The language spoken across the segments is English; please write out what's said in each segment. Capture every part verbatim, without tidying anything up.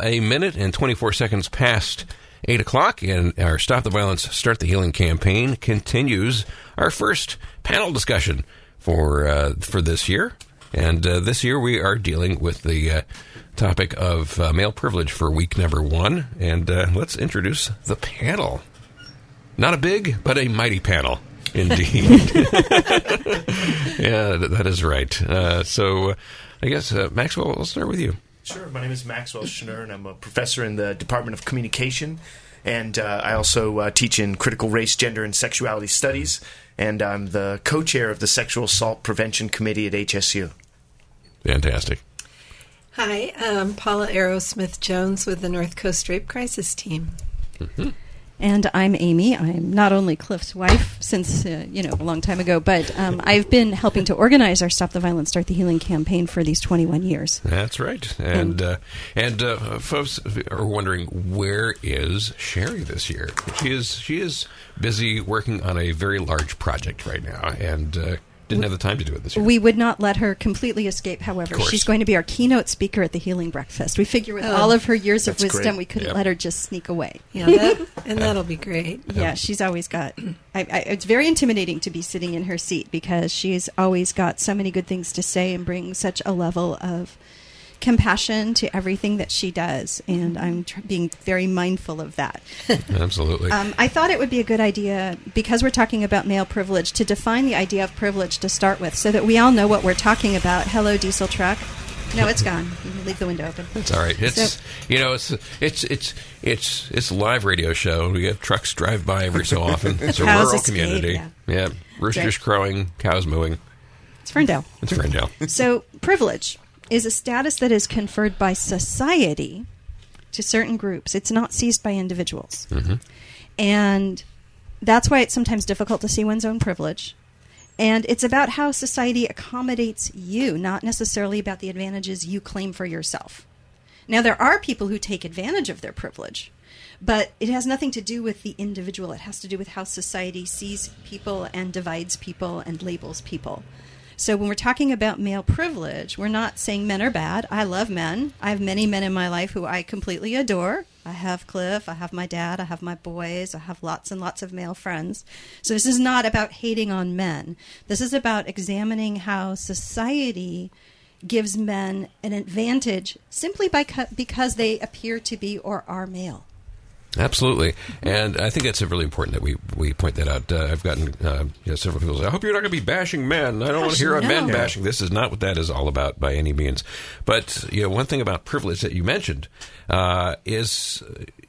a minute and twenty-four seconds past eight o'clock, and our Stop the Violence, Start the Healing campaign continues our first panel discussion for uh, for this year. And uh, this year we are dealing with the uh, topic of uh, male privilege for week number one. And uh, let's introduce the panel. Not a big, but a mighty panel. Indeed. Yeah, that is right. Uh, so uh, I guess, uh, Maxwell, I'll start with you. Sure. My name is Maxwell Schnur, and I'm a professor in the Department of Communication. And uh, I also uh, teach in critical race, gender, and sexuality studies. And I'm the co-chair of the Sexual Assault Prevention Committee at H S U. Fantastic. Hi, I'm Paula Aerosmith-Jones with the North Coast Rape Crisis Team. Mm-hmm. And I'm Amy. I'm not only Cliff's wife since, uh, you know, a long time ago, but um, I've been helping to organize our Stop the Violence, Start the Healing campaign for these twenty-one years. That's right. And uh, and uh, folks are wondering, where is Sherry this year? She is she is busy working on a very large project right now, and uh, didn't have the time to do it this year. We would not let her completely escape, however. She's going to be our keynote speaker at the Healing Breakfast. We figure with oh, all of her years of wisdom, great. we couldn't yep. let her just sneak away. Yeah, that, and that'll be great. Yeah, she's always got... I, I, it's very intimidating to be sitting in her seat because she's always got so many good things to say and bring such a level of compassion to everything that she does, and I'm tr- being very mindful of that. Absolutely. Um, I thought it would be a good idea, because we're talking about male privilege, to define the idea of privilege to start with, so that we all know what we're talking about. Hello, diesel truck. No, it's gone. You can leave the window open. That's all right. It's so, you know, it's it's it's it's it's a live radio show. We have trucks drive by every so often. It's a rural escape, community. Yeah, yeah. Roosters right. crowing, cows mooing. It's Ferndale. It's Ferndale. So privilege is a status that is conferred by society to certain groups. It's not seized by individuals. Mm-hmm. And that's why it's sometimes difficult to see one's own privilege. And it's about how society accommodates you, not necessarily about the advantages you claim for yourself. Now, there are people who take advantage of their privilege, but it has nothing to do with the individual. It has to do with how society sees people and divides people and labels people. So when we're talking about male privilege, we're not saying men are bad. I love men. I have many men in my life who I completely adore. I have Cliff, I have my dad, I have my boys, I have lots and lots of male friends. So this is not about hating on men. This is about examining how society gives men an advantage simply by cu- because they appear to be or are male. Absolutely, and I think it's really important that we, we point that out. Uh, I've gotten uh, you know, several people say, I hope you're not going to be bashing men. I don't Gosh, want to hear no. on men bashing. This is not what that is all about by any means. But you know, one thing about privilege that you mentioned uh, is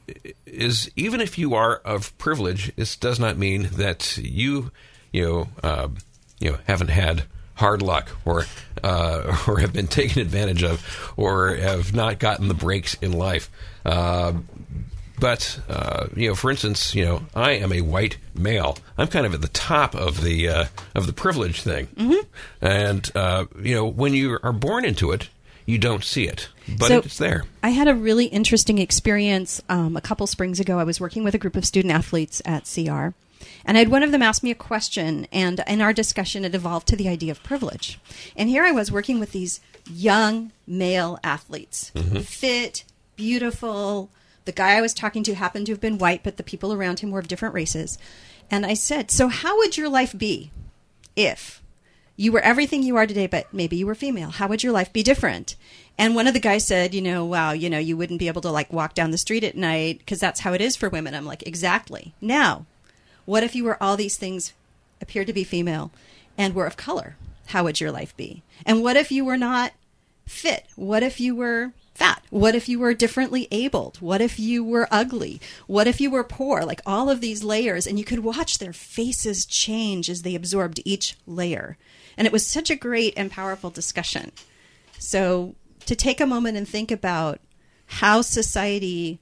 is even if you are of privilege, this does not mean that you you know uh, you know haven't had hard luck or uh, or have been taken advantage of or have not gotten the breaks in life. Uh, But, uh, you know, for instance, you know, I am a white male. I'm kind of at the top of the uh, of the privilege thing. Mm-hmm. And, uh, you know, when you are born into it, you don't see it. But so it's there. I had a really interesting experience um, a couple springs ago. I was working with a group of student athletes at C R. And I had one of them ask me a question, and in our discussion, it evolved to the idea of privilege. And here I was working with these young male athletes, mm-hmm. fit, beautiful. The guy I was talking to happened to have been white, but the people around him were of different races. And I said, so how would your life be if you were everything you are today, but maybe you were female? How would your life be different? And one of the guys said, you know, wow, you know, you wouldn't be able to like walk down the street at night because that's how it is for women. I'm like, exactly. Now, what if you were all these things, appeared to be female, and were of color? How would your life be? And what if you were not fit? What if you were fat? What if you were differently abled? What if you were ugly? What if you were poor? Like all of these layers, and you could watch their faces change as they absorbed each layer. And it was such a great and powerful discussion. So to take a moment and think about how society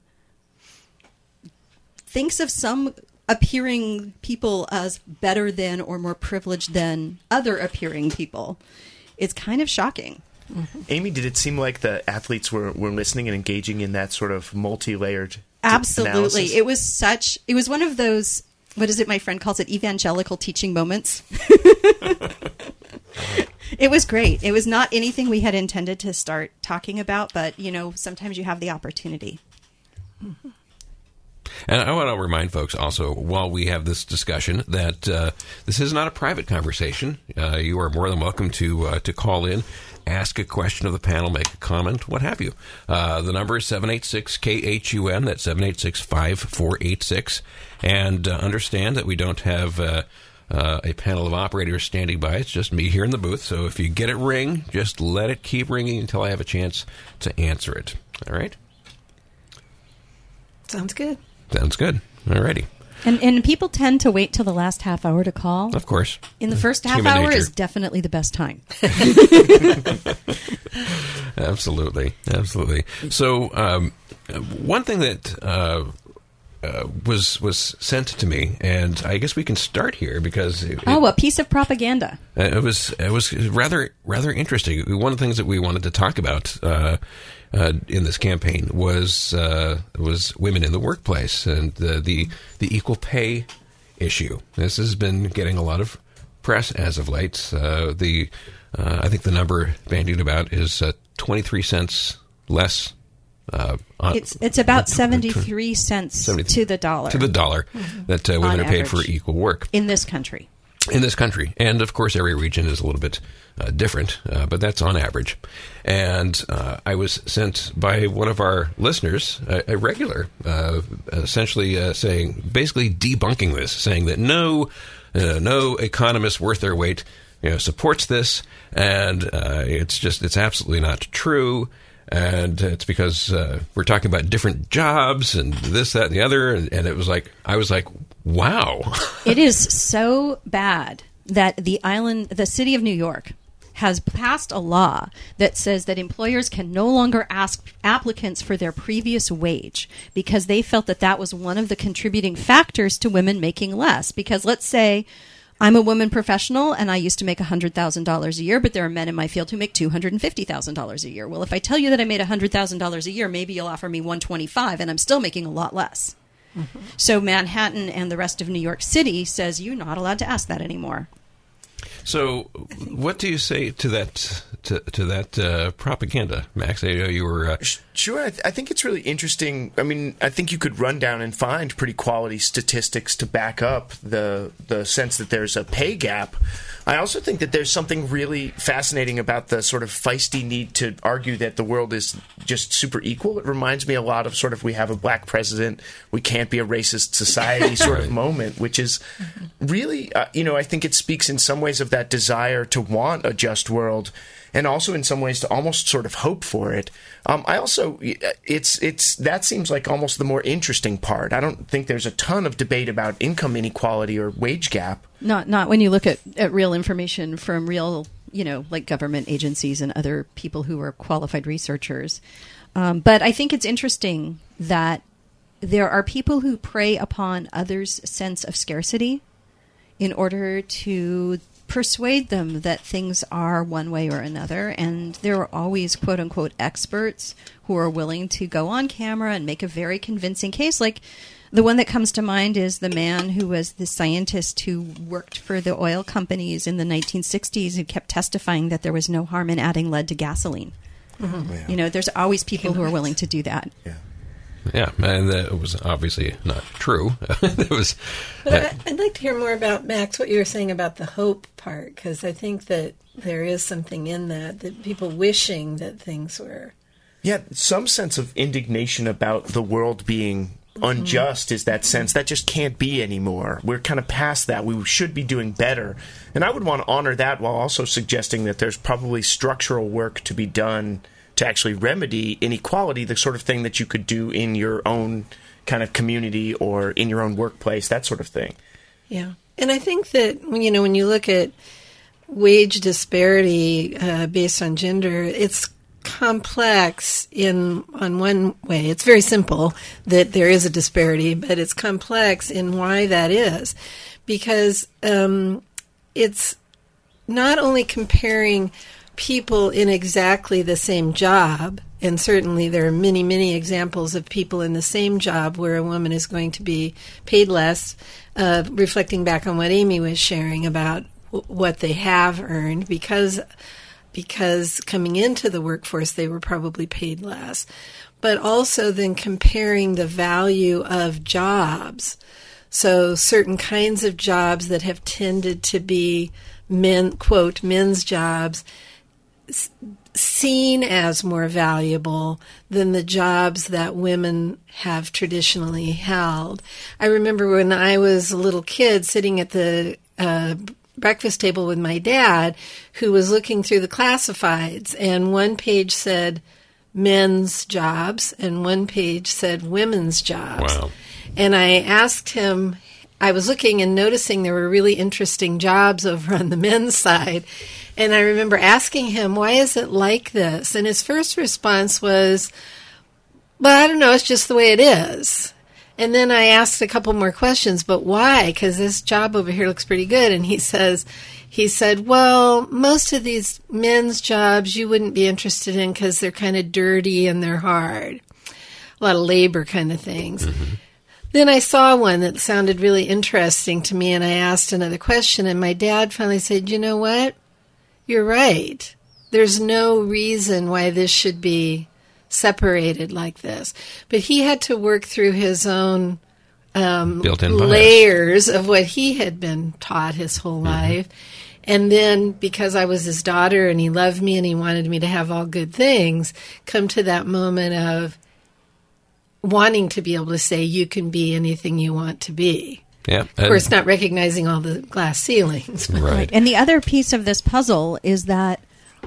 thinks of some appearing people as better than or more privileged than other appearing people, it's kind of shocking. Mm-hmm. Amy, did it seem like the athletes were, were listening and engaging in that sort of multi-layered Absolutely. analysis? It was such, it was one of those, what is it my friend calls it, evangelical teaching moments. It was great. It was not anything we had intended to start talking about, but, you know, sometimes you have the opportunity. Mm-hmm. And I want to remind folks also, while we have this discussion, that uh, this is not a private conversation. Uh, you are more than welcome to uh, to call in, ask a question of the panel, make a comment, what have you. Uh, the number is seven eight six K H U N. That's seven eight six, five four eight six. And uh, understand that we don't have uh, uh, a panel of operators standing by. It's just me here in the booth. So if you get it ring, just let it keep ringing until I have a chance to answer it. All right? Sounds good. Sounds good. All righty. And, and people tend to wait till the last half hour to call. Of course. In the first half Human hour nature. is definitely the best time. Absolutely. Absolutely. So um, one thing that uh, uh, was was sent to me, and I guess we can start here because it, Oh, a piece of propaganda. it was it was rather rather interesting. One of the things that we wanted to talk about uh, uh, in this campaign was uh, was women in the workplace and the, the the equal pay issue. This has been getting a lot of press as of late. Uh, the uh, I think the number bandied about is uh, twenty-three cents less. Uh, on, It's it's about seventy-three cents seventy to the dollar. to the dollar that uh, women On are paid for average. equal work in this country. in this country. And of course, every region is a little bit uh, different, uh, but that's on average. And uh, I was sent by one of our listeners, a, a regular, uh, essentially uh, saying, basically debunking this, saying that no, uh, no economist worth their weight, you know, supports this, and uh, it's just it's absolutely not true. And it's because uh, we're talking about different jobs and this, that, and the other. And, and it was like, I was like, wow. It is so bad that the island, the city of New York, has passed a law that says that employers can no longer ask applicants for their previous wage because they felt that that was one of the contributing factors to women making less. Because let's say I'm a woman professional and I used to make one hundred thousand dollars a year, but there are men in my field who make two hundred fifty thousand dollars a year. Well, if I tell you that I made one hundred thousand dollars a year, maybe you'll offer me one hundred twenty-five thousand dollars and I'm still making a lot less. Mm-hmm. So Manhattan and the rest of New York City says you're not allowed to ask that anymore. So, what do you say to that to, to that uh, propaganda, Max? I know you were. Uh, Sure, I, th- I think it's really interesting. I mean, I think you could run down and find pretty quality statistics to back up the the sense that there's a pay gap. I also think that there's something really fascinating about the sort of feisty need to argue that the world is just super equal. It reminds me a lot of sort of we have a black president, we can't be a racist society sort of moment, which is really, uh, you know, I think it speaks in some ways of that desire to want a just world, and also in some ways to almost sort of hope for it. Um, I also, it's it's that seems like almost the more interesting part. I don't think there's a ton of debate about income inequality or wage gap. Not not when you look at, at real information from real, you know, like government agencies and other people who are qualified researchers. Um, but I think it's interesting that there are people who prey upon others' sense of scarcity in order to persuade them that things are one way or another. And there are always, quote unquote, experts who are willing to go on camera and make a very convincing case. Like the one that comes to mind is the man who was the scientist who worked for the oil companies in the nineteen sixties who kept testifying that there was no harm in adding lead to gasoline. Mm-hmm. Yeah. You know, there's always people who are willing to do that. Yeah. Yeah, and that was obviously not true. It was. But I, I'd like to hear more about, Max, what you were saying about the hope part, because I think that there is something in that, that people wishing that things were. Yeah, some sense of indignation about the world being unjust is that sense that just can't be anymore. We're kind of past that. We should be doing better. And I would want to honor that while also suggesting that there's probably structural work to be done to actually remedy inequality, the sort of thing that you could do in your own kind of community or in your own workplace, that sort of thing. Yeah. And I think that, you know, when you look at wage disparity uh, based on gender, it's complex in on one way. It's very simple that there is a disparity, but it's complex in why that is. Because um, it's not only comparing people in exactly the same job, and certainly there are many, many examples of people in the same job where a woman is going to be paid less, uh, reflecting back on what Amy was sharing about w- what they have earned because because coming into the workforce they were probably paid less, but also then comparing the value of jobs. So certain kinds of jobs that have tended to be men, quote, men's jobs, s- seen as more valuable than the jobs that women have traditionally held. I remember when I was a little kid sitting at the uh, breakfast table with my dad, who was looking through the classifieds, and one page said men's jobs and one page said women's jobs. Wow. And I asked him, I was looking and noticing there were really interesting jobs over on the men's side. And I remember asking him, why is it like this? And his first response was, well, I don't know, it's just the way it is. And then I asked a couple more questions, but why? Because this job over here looks pretty good. And he says, he said, well, most of these men's jobs you wouldn't be interested in because they're kind of dirty and they're hard. A lot of labor kind of things. Mm-hmm. Then I saw one that sounded really interesting to me, and I asked another question, and my dad finally said, you know what? You're right. There's no reason why this should be separated like this. But he had to work through his own um, built-in layers of what he had been taught his whole mm-hmm. life. And then because I was his daughter and he loved me and he wanted me to have all good things, come to that moment of wanting to be able to say you can be anything you want to be. Yeah, of course, not recognizing all the glass ceilings. Right. Right. And the other piece of this puzzle is that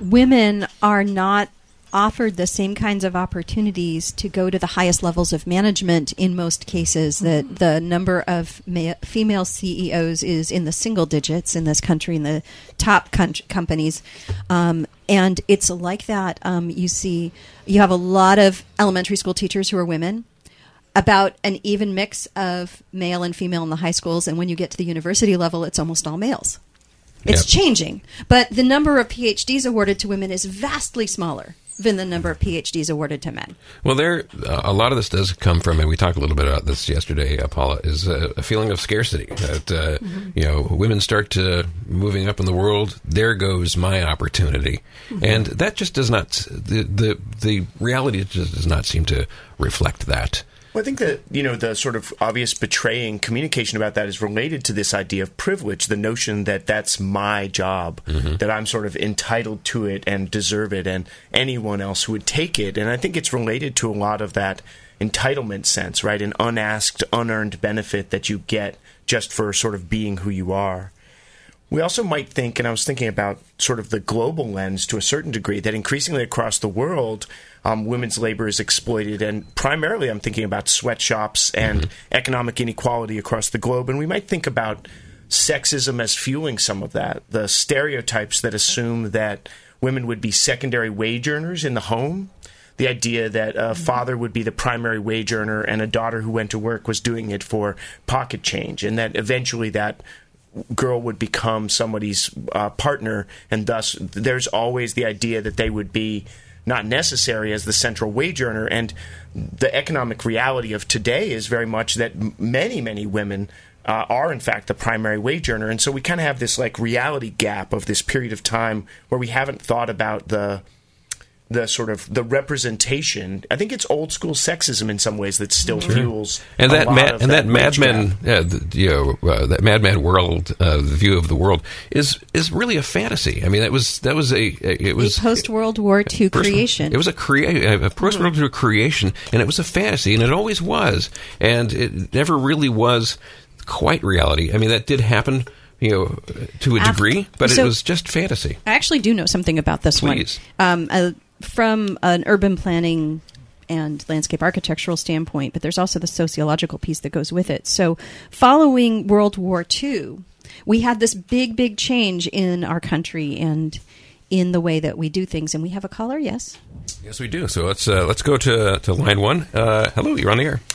women are not offered the same kinds of opportunities to go to the highest levels of management in most cases. That the number of ma- female C E Os is in the single digits in this country, in the top com- companies. Um, and it's like that. Um, you see, you have a lot of elementary school teachers who are women, about an even mix of male and female in the high schools. And when you get to the university level, it's almost all males. It's yep. changing. But the number of P H Ds awarded to women is vastly smaller than the number of P H Ds awarded to men. Well, there, uh, a lot of this does come from, and we talked a little bit about this yesterday, uh, Paula, is a, a feeling of scarcity. That, uh, mm-hmm. you know, women start to moving up in the world, there goes my opportunity. Mm-hmm. And that just does not, the, the, the reality just does not seem to reflect that. Well, I think that, you know, the sort of obvious betraying communication about that is related to this idea of privilege, the notion that that's my job, mm-hmm. that I'm sort of entitled to it and deserve it, and anyone else would take it. And I think it's related to a lot of that entitlement sense, right? An unasked, unearned benefit that you get just for sort of being who you are. We also might think, and I was thinking about sort of the global lens to a certain degree, that increasingly across the world, um, women's labor is exploited. And primarily I'm thinking about sweatshops and mm-hmm. economic inequality across the globe. And we might think about sexism as fueling some of that, the stereotypes that assume that women would be secondary wage earners in the home, the idea that a father would be the primary wage earner and a daughter who went to work was doing it for pocket change, and that eventually that girl would become somebody's uh, partner, and thus there's always the idea that they would be not necessary as the central wage earner. And the economic reality of today is very much that m- many, many women uh, are, in fact, the primary wage earner. And so we kind of have this like reality gap of this period of time where we haven't thought about the the sort of the representation. I think it's old school sexism in some ways that still sure. fuels and a that lot ma- of and that, that Mad Men, yeah, the, you know, uh, that Mad Men world, uh, the view of the world is is really a fantasy. I mean, that was that was a it was a post World War Two creation. It was a crea- a post World War Two creation, and it was a fantasy, and it always was, and it never really was quite reality. I mean, that did happen, you know, to a degree, but so, it was just fantasy. I actually do know something about this Please. one. Um, uh, from an urban planning and landscape architectural standpoint, but there's also the sociological piece that goes with it. So following World War Two, we had this big, big change in our country and in the way that we do things. And we have a caller, yes? Yes, we do. So let's uh, let's go to, to line one. Uh, hello, you're on the air.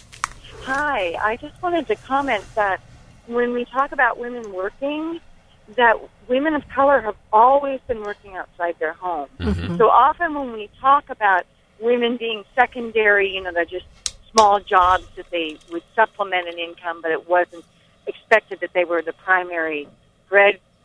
Hi. I just wanted to comment that when we talk about women working, that women of color have always been working outside their home. Mm-hmm. So often when we talk about women being secondary, you know, they're just small jobs that they would supplement an income, but it wasn't expected that they were the primary bread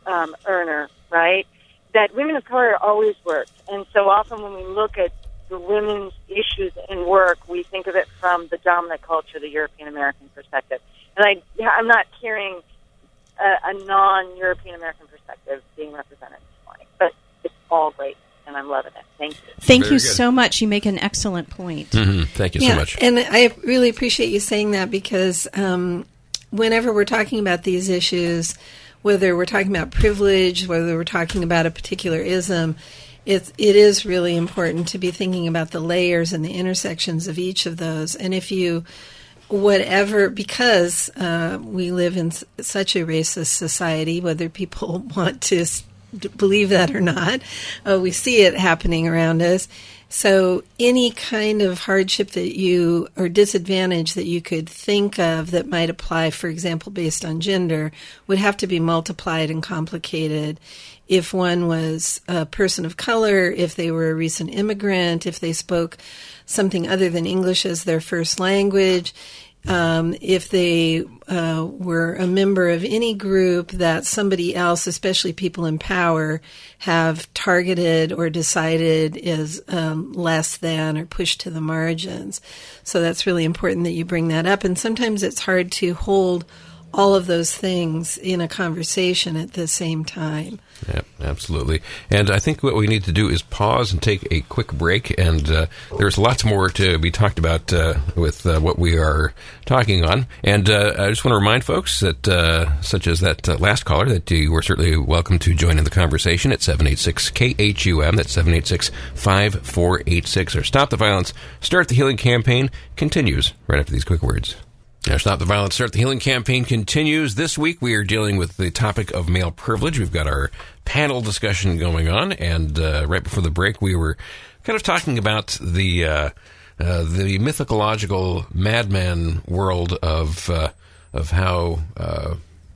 um, earner, right? That women of color always worked. And so often when we look at the women's issues in work, we think of it from the dominant culture, the European American perspective. And I, I'm not carrying a, a non-European American perspective being represented this morning, but it's all great, and I'm loving it. Thank you. Thank Very you good. so much. You make an excellent point. Mm-hmm. Thank you yeah, so much. And I really appreciate you saying that, because um, whenever we're talking about these issues, whether we're talking about privilege, whether we're talking about a particular ism, It, it is really important to be thinking about the layers and the intersections of each of those. And if you, whatever, because uh, we live in s- such a racist society, whether people want to s- believe that or not, uh, we see it happening around us. So any kind of hardship that you, or disadvantage that you could think of that might apply, for example, based on gender, would have to be multiplied and complicated. If one was a person of color, if they were a recent immigrant, if they spoke something other than English as their first language, um, if they uh, were a member of any group that somebody else, especially people in power, have targeted or decided is um, less than or pushed to the margins. So that's really important that you bring that up. And sometimes it's hard to hold all of those things in a conversation at the same time. Yeah, absolutely. And I think what we need to do is pause and take a quick break. And uh, there's lots more to be talked about uh, with uh, what we are talking on. And uh, I just want to remind folks that, uh, such as that uh, last caller, that you are certainly welcome to join in the conversation at seven eight six K H U M. That's seven eight six, five four eight six. Or Stop the Violence, Start the Healing campaign continues right after these quick words. Now, Stop the Violence, Start the Healing campaign continues. This week we are dealing with the topic of male privilege. We've got our panel discussion going on, and uh, right before the break we were kind of talking about the uh, uh, the mythological madman world of uh, of how uh,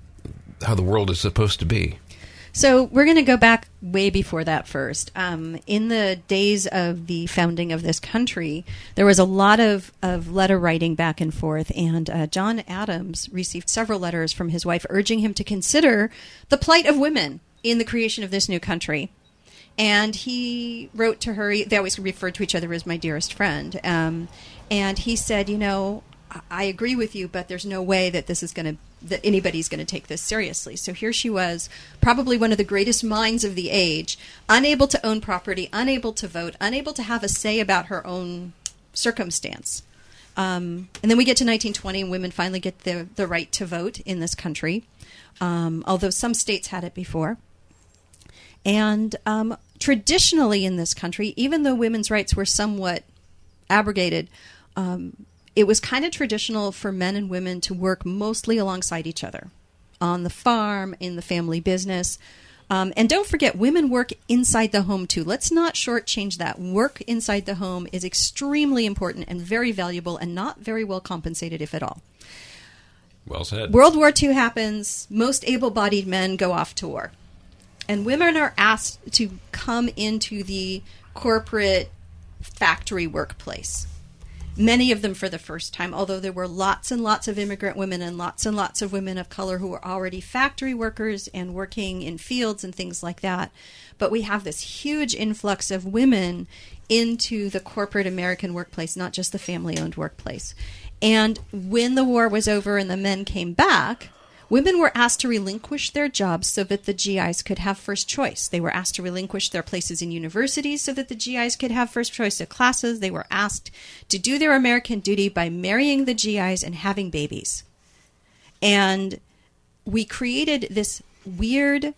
how the world is supposed to be. So we're going to go back way before that first. Um, in the days of the founding of this country, there was a lot of, of letter writing back and forth, and uh, John Adams received several letters from his wife urging him to consider the plight of women in the creation of this new country. And he wrote to her, they always referred to each other as my dearest friend, um, and he said, you know, I agree with you, but there's no way that this is going to, that anybody's going to take this seriously. So here she was, probably one of the greatest minds of the age, unable to own property, unable to vote, unable to have a say about her own circumstance. Um, and then we get to nineteen twenty, and women finally get the, the right to vote in this country, um, although some states had it before. And um, traditionally in this country, even though women's rights were somewhat abrogated, um, it was kind of traditional for men and women to work mostly alongside each other on the farm, in the family business. Um, and don't forget, women work inside the home too. Let's not shortchange that. Work inside the home is extremely important and very valuable and not very well compensated, if at all. Well said. World War Two happens. Most able-bodied men go off to war. And women are asked to come into the corporate factory workplace. Many of them for the first time, although there were lots and lots of immigrant women and lots and lots of women of color who were already factory workers and working in fields and things like that. But we have this huge influx of women into the corporate American workplace, not just the family-owned workplace. And when the war was over and the men came back, women were asked to relinquish their jobs so that the G Is could have first choice. They were asked to relinquish their places in universities so that the G Is could have first choice of classes. They were asked to do their American duty by marrying the G Is and having babies. And we created this weird,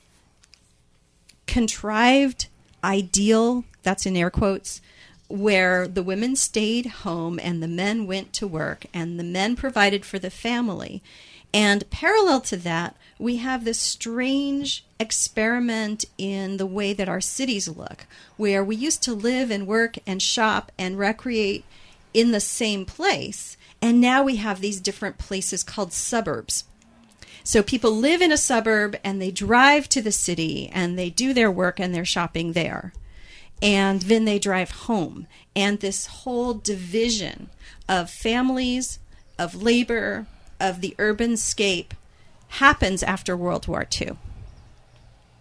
contrived ideal, that's in air quotes, where the women stayed home and the men went to work and the men provided for the family. And parallel to that, we have this strange experiment in the way that our cities look, where we used to live and work and shop and recreate in the same place, and now we have these different places called suburbs. So people live in a suburb and they drive to the city and they do their work and their shopping there. And then they drive home. And this whole division of families, of labor, of the urban scape happens after World War Two.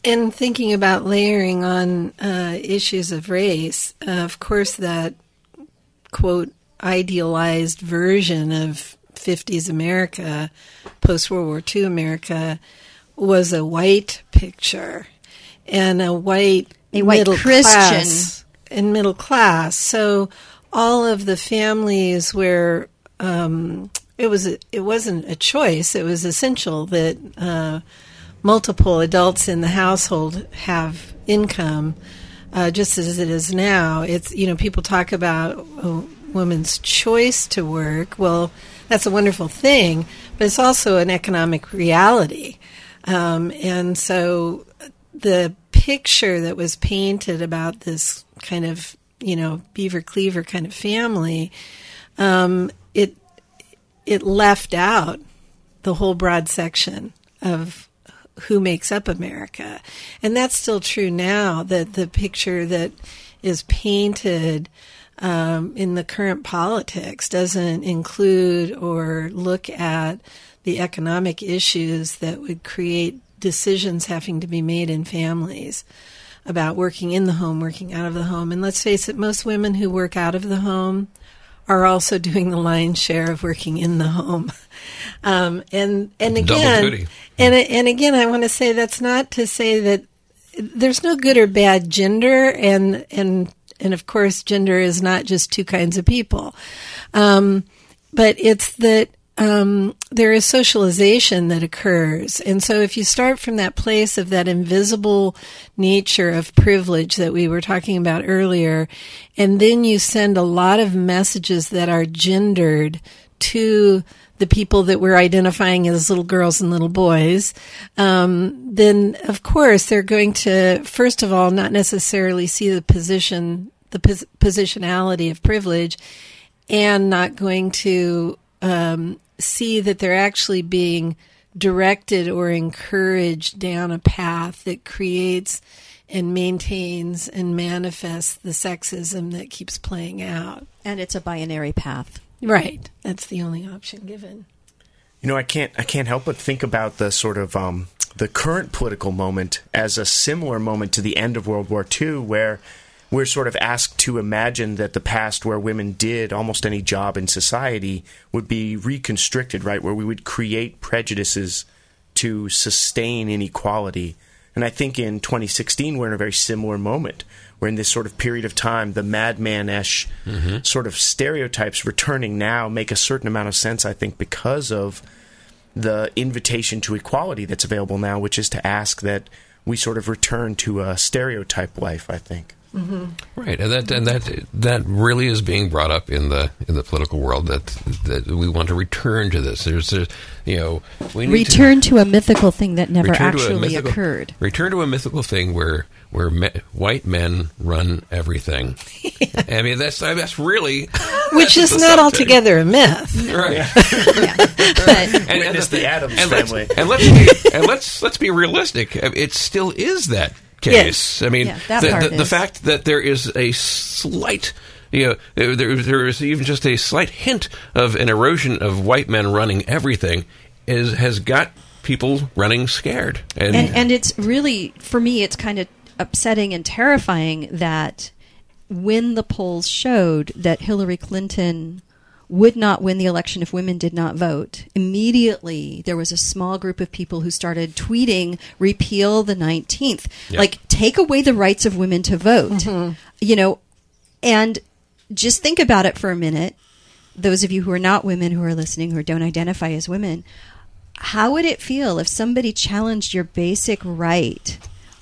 and thinking about layering on uh, issues of race, uh, of course, that quote idealized version of fifties America, post-World War Two America, was a white picture and a white a white middle Christian class and middle class. So all of the families where um, it was a, it wasn't a choice; it was essential that uh, multiple adults in the household have income, uh, just as it is now. It's you know people talk about a woman's choice to work. Well, that's a wonderful thing, but it's also an economic reality. Um, and so the picture that was painted about this kind of, you know, Beaver Cleaver kind of family, um, it it left out the whole broad section of who makes up America. And that's still true now, that the picture that is painted Um, in the current politics doesn't include or look at the economic issues that would create decisions having to be made in families about working in the home, working out of the home. And let's face it, most women who work out of the home are also doing the lion's share of working in the home. Um, and and again, and and again, I want to say that's not to say that there's no good or bad gender, and and. And of course, gender is not just two kinds of people. Um, but it's that um, there is socialization that occurs. And so if you start from that place of that invisible nature of privilege that we were talking about earlier, and then you send a lot of messages that are gendered to the people that we're identifying as little girls and little boys, um, then of course they're going to, first of all, not necessarily see the position, the pos- positionality of privilege, and not going to um, see that they're actually being directed or encouraged down a path that creates and maintains and manifests the sexism that keeps playing out. And it's a binary path. Right. That's the only option given. You know, I can't I can't help but think about the sort of um, the current political moment as a similar moment to the end of World War Two, where we're sort of asked to imagine that the past where women did almost any job in society would be reconstructed, right, where we would create prejudices to sustain inequality. And I think in twenty sixteen we're in a very similar moment. We're in this sort of period of time, the madman-esque mm-hmm. sort of stereotypes returning now make a certain amount of sense, I think, because of the invitation to equality that's available now, which is to ask that we sort of return to a stereotype life, I think. Mm-hmm. Right, and that and that that really is being brought up in the in the political world, that that we want to return to this. There's, there's you know, we need return to, to a mythical thing that never actually mythical, occurred. Return to a mythical thing where where me, white men run everything. Yeah. I mean, that's that's really which that's is not altogether a myth, right? Yeah. Yeah. But, and, and it's the Addams and family, let's, and let's be, and let's let's be realistic. It still is that case. Yes. I mean, yeah, that the, part the, the is. fact that there is a slight, you know, there, there is even just a slight hint of an erosion of white men running everything is has got people running scared. And, and, and it's really, for me, it's kind of upsetting and terrifying that when the polls showed that Hillary Clinton would not win the election if women did not vote, immediately there was a small group of people who started tweeting, repeal the nineteenth. Yep. Like, take away the rights of women to vote. Mm-hmm. You know, and just think about it for a minute. Those of you who are not women who are listening, who don't identify as women, how would it feel if somebody challenged your basic right?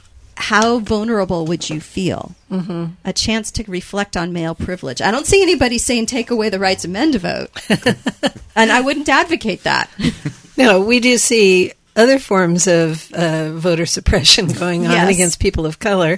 How vulnerable would you feel? Mm-hmm. A chance to reflect on male privilege. I don't see anybody saying take away the rights of men to vote. And I wouldn't advocate that. No, we do see other forms of uh, voter suppression going on yes. against people of color.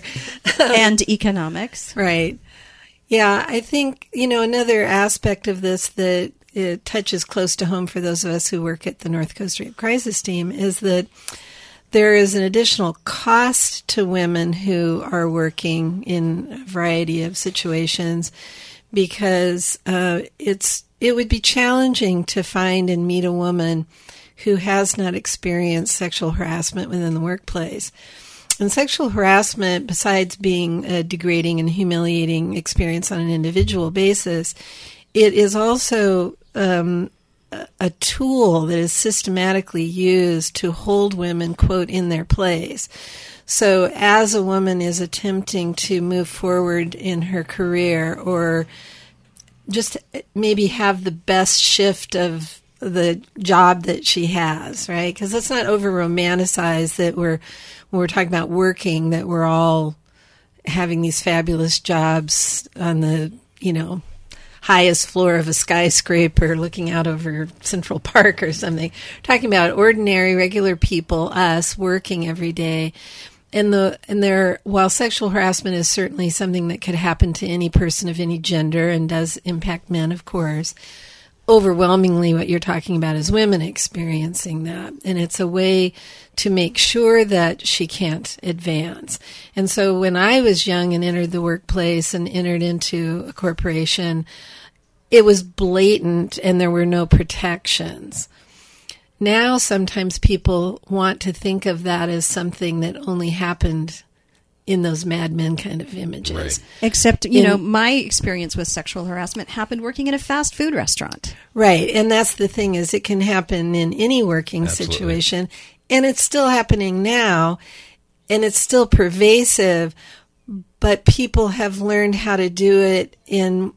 And economics. Right. Yeah, I think, you know, another aspect of this that it touches close to home for those of us who work at the North Coast Rape Crisis Team is that there is an additional cost to women who are working in a variety of situations because uh, it's it would be challenging to find and meet a woman who has not experienced sexual harassment within the workplace. and sexual harassment, besides being a degrading and humiliating experience on an individual basis, it is also um, a tool that is systematically used to hold women, quote, in their place. So as a woman is attempting to move forward in her career, or just maybe have the best shift of the job that she has, right? Because let's not over-romanticize that we're, when we're talking about working, that we're all having these fabulous jobs on the, you know, highest floor of a skyscraper looking out over Central Park or something. We're talking about ordinary, regular people, us, working every day. And the and there, while sexual harassment is certainly something that could happen to any person of any gender and does impact men, of course, overwhelmingly what you're talking about is women experiencing that. And it's a way to make sure that she can't advance. And so when I was young and entered the workplace and entered into a corporation, it was blatant and there were no protections. Now, sometimes people want to think of that as something that only happened in those Mad Men kind of images. Right. Except, you in, know, my experience with sexual harassment happened working in a fast food restaurant. Right. And that's the thing, is it can happen in any working Absolutely. situation. And it's still happening now. And it's still pervasive. But people have learned how to do it in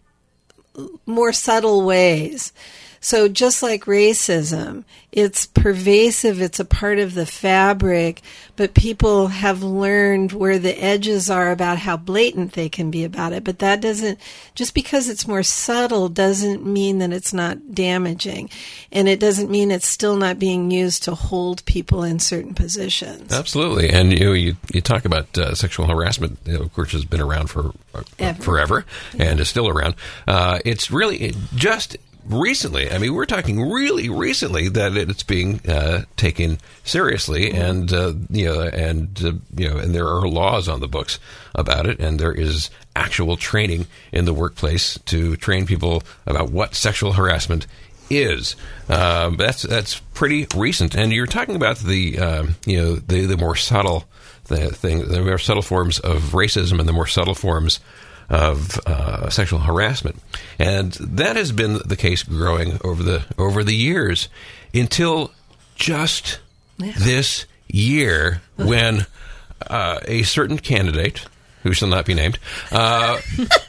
more subtle ways. So just like racism, it's pervasive, it's a part of the fabric, but people have learned where the edges are about how blatant they can be about it. But that doesn't, just because it's more subtle doesn't mean that it's not damaging. And it doesn't mean it's still not being used to hold people in certain positions. Absolutely. And you know, you, you talk about uh, sexual harassment, you know, of course, has been around for uh, Ever. forever Yeah. and is still around. Uh, it's really just recently, I mean, we're talking really recently that it's being uh, taken seriously, and uh, you know, and uh, you know, and there are laws on the books about it, and there is actual training in the workplace to train people about what sexual harassment is. Um, that's that's pretty recent, and you're talking about the um, you know the the more subtle the thing, the more subtle forms of racism and the more subtle forms of uh, sexual harassment, and that has been the case growing over the over the years until just yeah. this year, when uh, a certain candidate, who shall not be named, uh,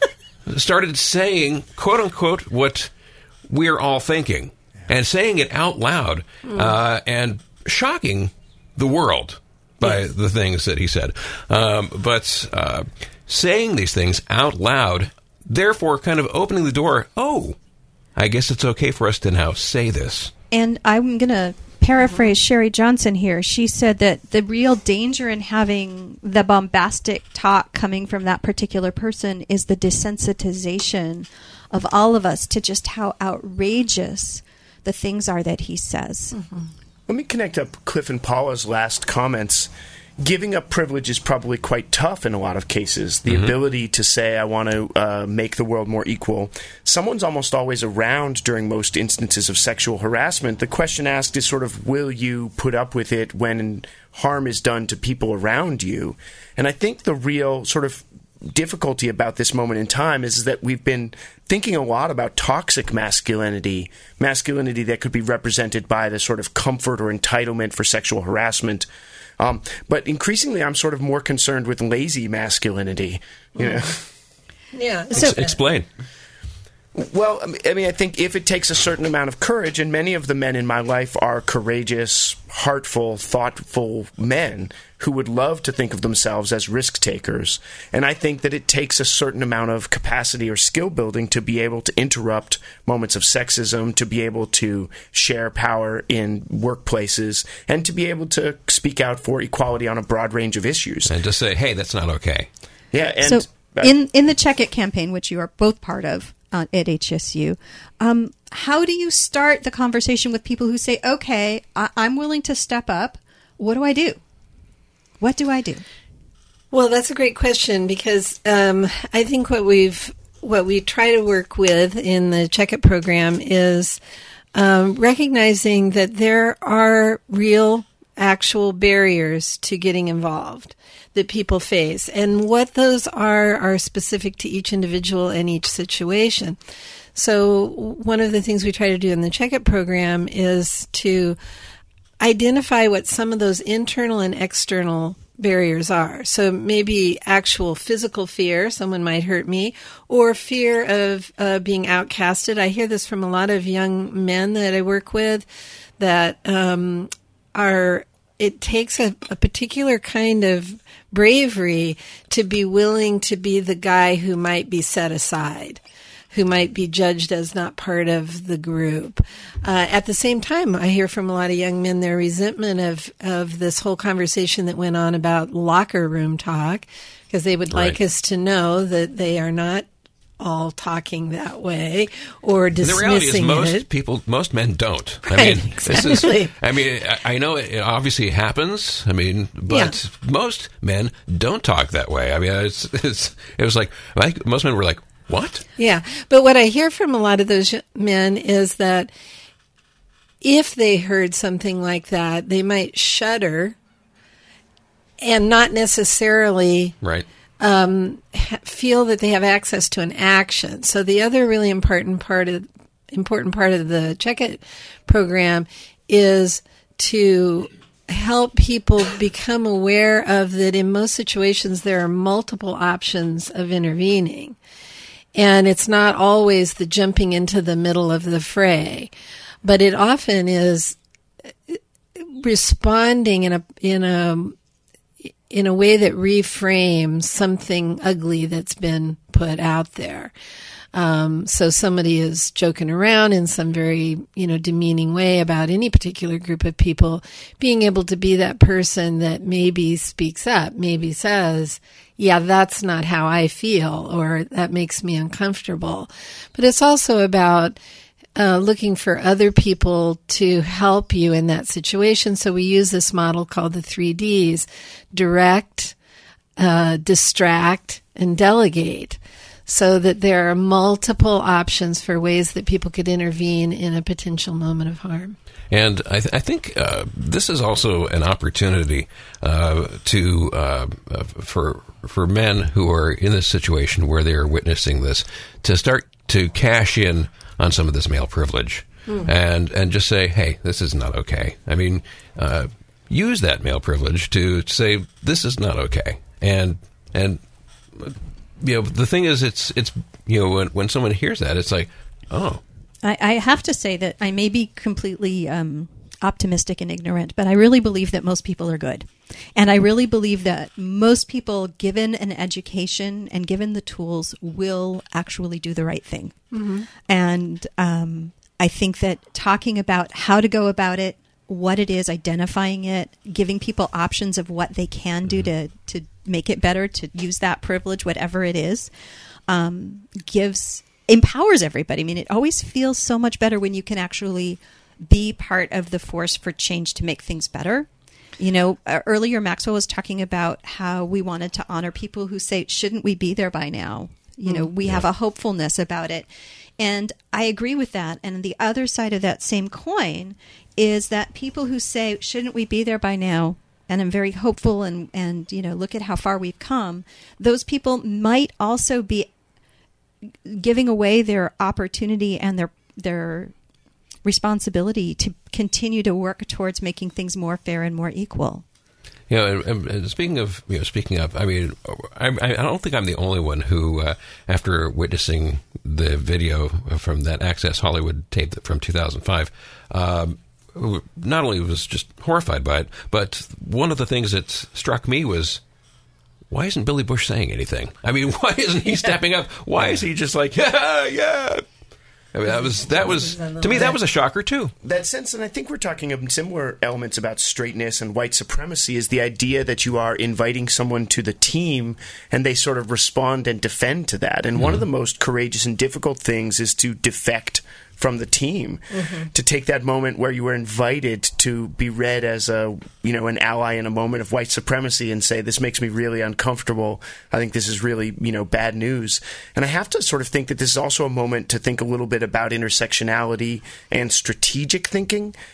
started saying, "quote unquote," what we're all thinking, and saying it out loud, uh, and shocking the world by the things that he said, um, but. Uh, saying these things out loud, therefore kind of opening the door, oh, I guess it's okay for us to now say this. And I'm going to paraphrase Sherry Johnson here. She said that the real danger in having the bombastic talk coming from that particular person is the desensitization of all of us to just how outrageous the things are that he says. Mm-hmm. Let me connect up Cliff and Paula's last comments. Giving up privilege is probably quite tough in a lot of cases. The mm-hmm. ability to say, I want to uh, make the world more equal. Someone's almost always around during most instances of sexual harassment. The question asked is sort of, will you put up with it when harm is done to people around you? And I think the real sort of difficulty about this moment in time is that we've been thinking a lot about toxic masculinity, masculinity that could be represented by the sort of comfort or entitlement for sexual harassment. Um, but increasingly, I'm sort of more concerned with lazy masculinity. You know? Yeah. So, Ex- explain. Well, I mean, I think if it takes a certain amount of courage, and many of the men in my life are courageous, heartful, thoughtful men who would love to think of themselves as risk takers. And I think that it takes a certain amount of capacity or skill building to be able to interrupt moments of sexism, to be able to share power in workplaces, and to be able to speak out for equality on a broad range of issues. And just say, hey, that's not okay. Yeah. And so uh, in, in the Check It campaign, which you are both part of, Uh, at H S U. Um, how do you start the conversation with people who say, okay, I- I'm willing to step up. What do I do? What do I do? Well, that's a great question, because um, I think what we've what we try to work with in the Check It program is um, recognizing that there are real actual barriers to getting involved that people face. And what those are are specific to each individual and each situation. So one of the things we try to do in the Check-It program is to identify what some of those internal and external barriers are. So maybe actual physical fear, someone might hurt me, or fear of uh, being outcasted. I hear this from a lot of young men that I work with, that um, are, it takes a, a particular kind of bravery to be willing to be the guy who might be set aside, who might be judged as not part of the group. Uh, at the same time, I hear from a lot of young men their resentment of, of this whole conversation that went on about locker room talk, because they would like right. us to know that they are not all talking that way or dismissing the reality is most it. people, most men don't. I Right, mean, exactly. this is, I mean, I know it obviously happens. I mean, but Yeah. most men don't talk that way. I mean, it's, it's it was like, like most men were like, what? Yeah. But what I hear from a lot of those men is that if they heard something like that, they might shudder and not necessarily Right. um, ha- feel that they have access to an action. So the other really important part of important part of the Check-It program is to help people become aware of that in most situations there are multiple options of intervening. And it's not always the jumping into the middle of the fray, but it often is responding in a in a in a way that reframes something ugly that's been put out there. Um, so somebody is joking around in some very, you know, demeaning way about any particular group of people, being able to be that person that maybe speaks up, maybe says, yeah, that's not how I feel, or that makes me uncomfortable. But it's also about uh, looking for other people to help you in that situation. So we use this model called the three Ds: direct, uh, distract, and delegate. So that there are multiple options for ways that people could intervene in a potential moment of harm. And I, th- I think uh, this is also an opportunity uh, to uh, uh, for for men who are in this situation where they are witnessing this to start to cash in on some of this male privilege mm. and and just say, hey, this is not okay. I mean, uh, use that male privilege to say this is not okay. And and you know, the thing is, it's it's you know, when when someone hears that, it's like, oh. I, I have to say that I may be completely um, optimistic and ignorant, but I really believe that most people are good. And I really believe that most people, given an education and given the tools, will actually do the right thing. Mm-hmm. And um, I think that talking about how to go about it, what it is, identifying it, giving people options of what they can do to, to make it better, to use that privilege, whatever it is, um, gives... empowers everybody. I mean, it always feels so much better when you can actually be part of the force for change to make things better. You know, uh, earlier Maxwell was talking about how we wanted to honor people who say, shouldn't we be there by now? You know, we yeah. have a hopefulness about it. And I agree with that. And the other side of that same coin is that people who say, shouldn't we be there by now? And I'm very hopeful and, and, you know, look at how far we've come. Those people might also be giving away their opportunity and their their responsibility to continue to work towards making things more fair and more equal. You know, and, and speaking of, you know, speaking of, I mean, I, I don't think I'm the only one who, uh, after witnessing the video from that Access Hollywood tape from two thousand five, um, not only was just horrified by it, but one of the things that struck me was, why isn't Billy Bush saying anything? I mean, why isn't he stepping up? Why is he just like, yeah, yeah? I mean, that was, that was, to me, that was a shocker, too. That sense, and I think we're talking of similar elements about straightness and white supremacy, is the idea that you are inviting someone to the team and they sort of respond and defend to that. And mm-hmm. one of the most courageous and difficult things is to defect from the team, mm-hmm. to take that moment where you were invited to be read as a, you know, an ally in a moment of white supremacy and say, this makes me really uncomfortable. I think this is really, you know, bad news. And I have to sort of think that this is also a moment to think a little bit about intersectionality and strategic thinking.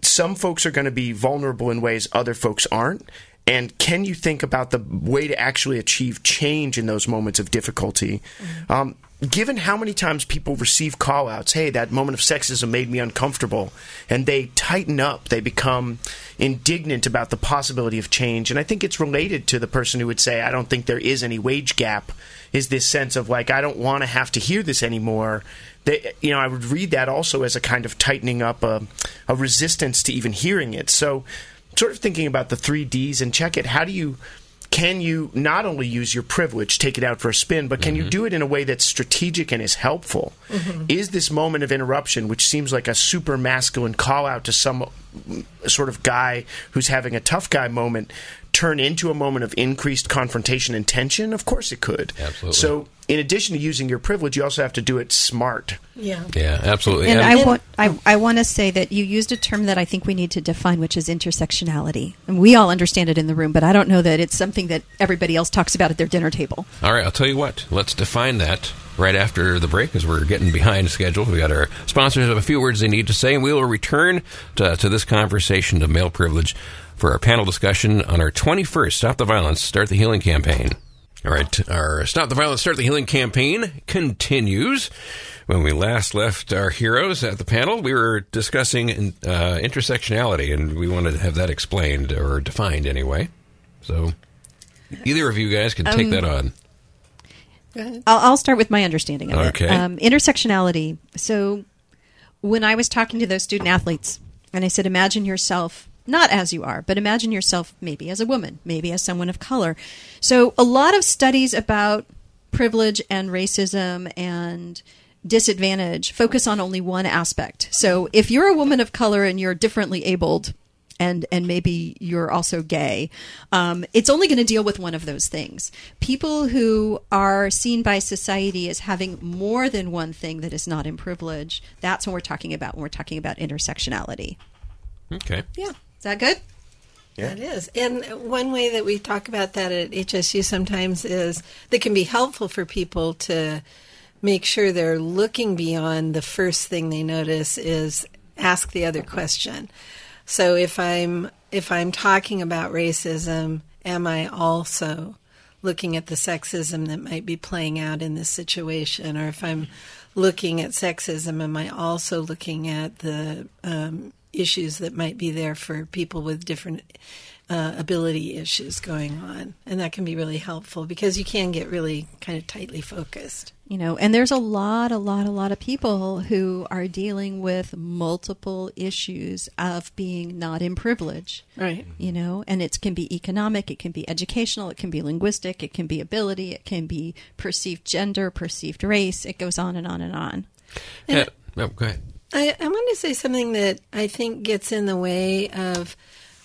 some folks are going to be vulnerable in ways other folks aren't. And can you think about the way to actually achieve change in those moments of difficulty? Mm-hmm. Um, given how many times people receive call-outs, hey, that moment of sexism made me uncomfortable, and they tighten up, they become indignant about the possibility of change. And I think it's related to the person who would say, I don't think there is any wage gap, is this sense of like, I don't want to have to hear this anymore. They, you know, I would read that also as a kind of tightening up, a, a resistance to even hearing it. So sort of thinking about the three Ds and check it, how do you... Can you not only use your privilege, take it out for a spin, but can mm-hmm. you do it in a way that's strategic and is helpful? Mm-hmm. Is this moment of interruption, which seems like a super masculine call out to some sort of guy who's having a tough guy moment, turn into a moment of increased confrontation and tension? Of course it could. Absolutely. So in addition to using your privilege, you also have to do it smart. Yeah. Yeah, absolutely. And, and I want I, I want to say that you used a term that I think we need to define, which is intersectionality. And we all understand it in the room, but I don't know that it's something that everybody else talks about at their dinner table. All right, I'll tell you what. Let's define that right after the break, as we're getting behind schedule. We got our sponsors have a few words they need to say, and we will return to, to this conversation of male privilege for our panel discussion on our twenty-first Stop the Violence, Start the Healing campaign. All right, our Stop the Violence, Start the Healing campaign continues. When we last left our heroes at the panel, we were discussing uh, intersectionality, and we wanted to have that explained, or defined anyway. So either of you guys can take um, that on. I'll, I'll start with my understanding of okay. it. Um, intersectionality. So when I was talking to those student athletes, and I said, imagine yourself not as you are, but imagine yourself maybe as a woman, maybe as someone of color. So a lot of studies about privilege and racism and disadvantage focus on only one aspect. So if you're a woman of color and you're differently abled, and and maybe you're also gay, um, it's only going to deal with one of those things. People who are seen by society as having more than one thing that is not in privilege, that's what we're talking about when we're talking about intersectionality. Okay. Yeah. Is that good? Yeah. That is. And one way that we talk about that at H S U sometimes is that can be helpful for people to make sure they're looking beyond the first thing they notice is ask the other question. So if I'm if I'm talking about racism, am I also looking at the sexism that might be playing out in this situation? Or if I'm looking at sexism, am I also looking at the um, issues that might be there for people with different uh, ability issues going on? And that can be really helpful because you can get really kind of tightly focused. You know, and there's a lot, a lot, a lot of people who are dealing with multiple issues of being not in privilege. Right. You know, and it can be economic, it can be educational, it can be linguistic, it can be ability, it can be perceived gender, perceived race. It goes on and on and on. Yeah. Oh, go ahead. I, I want to say something that I think gets in the way of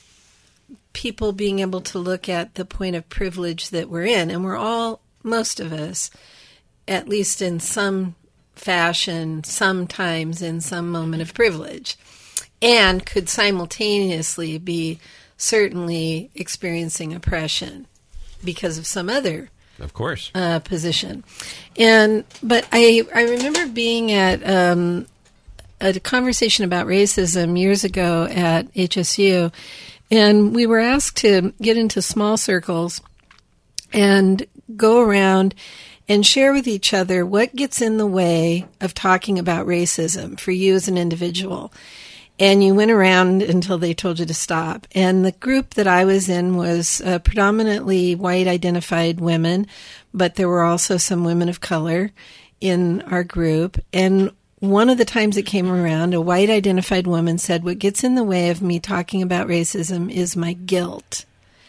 people being able to look at the point of privilege that we're in. And we're all, most of us, at least in some fashion, sometimes in some moment of privilege, and could simultaneously be certainly experiencing oppression because of some other of course uh, position. And but I I remember being at um, a conversation about racism years ago at H S U, and we were asked to get into small circles and go around and share with each other what gets in the way of talking about racism for you as an individual. And you went around until they told you to stop. And the group that I was in was uh, predominantly white-identified women, but there were also some women of color in our group. And one of the times it came around, a white-identified woman said, what gets in the way of me talking about racism is my guilt.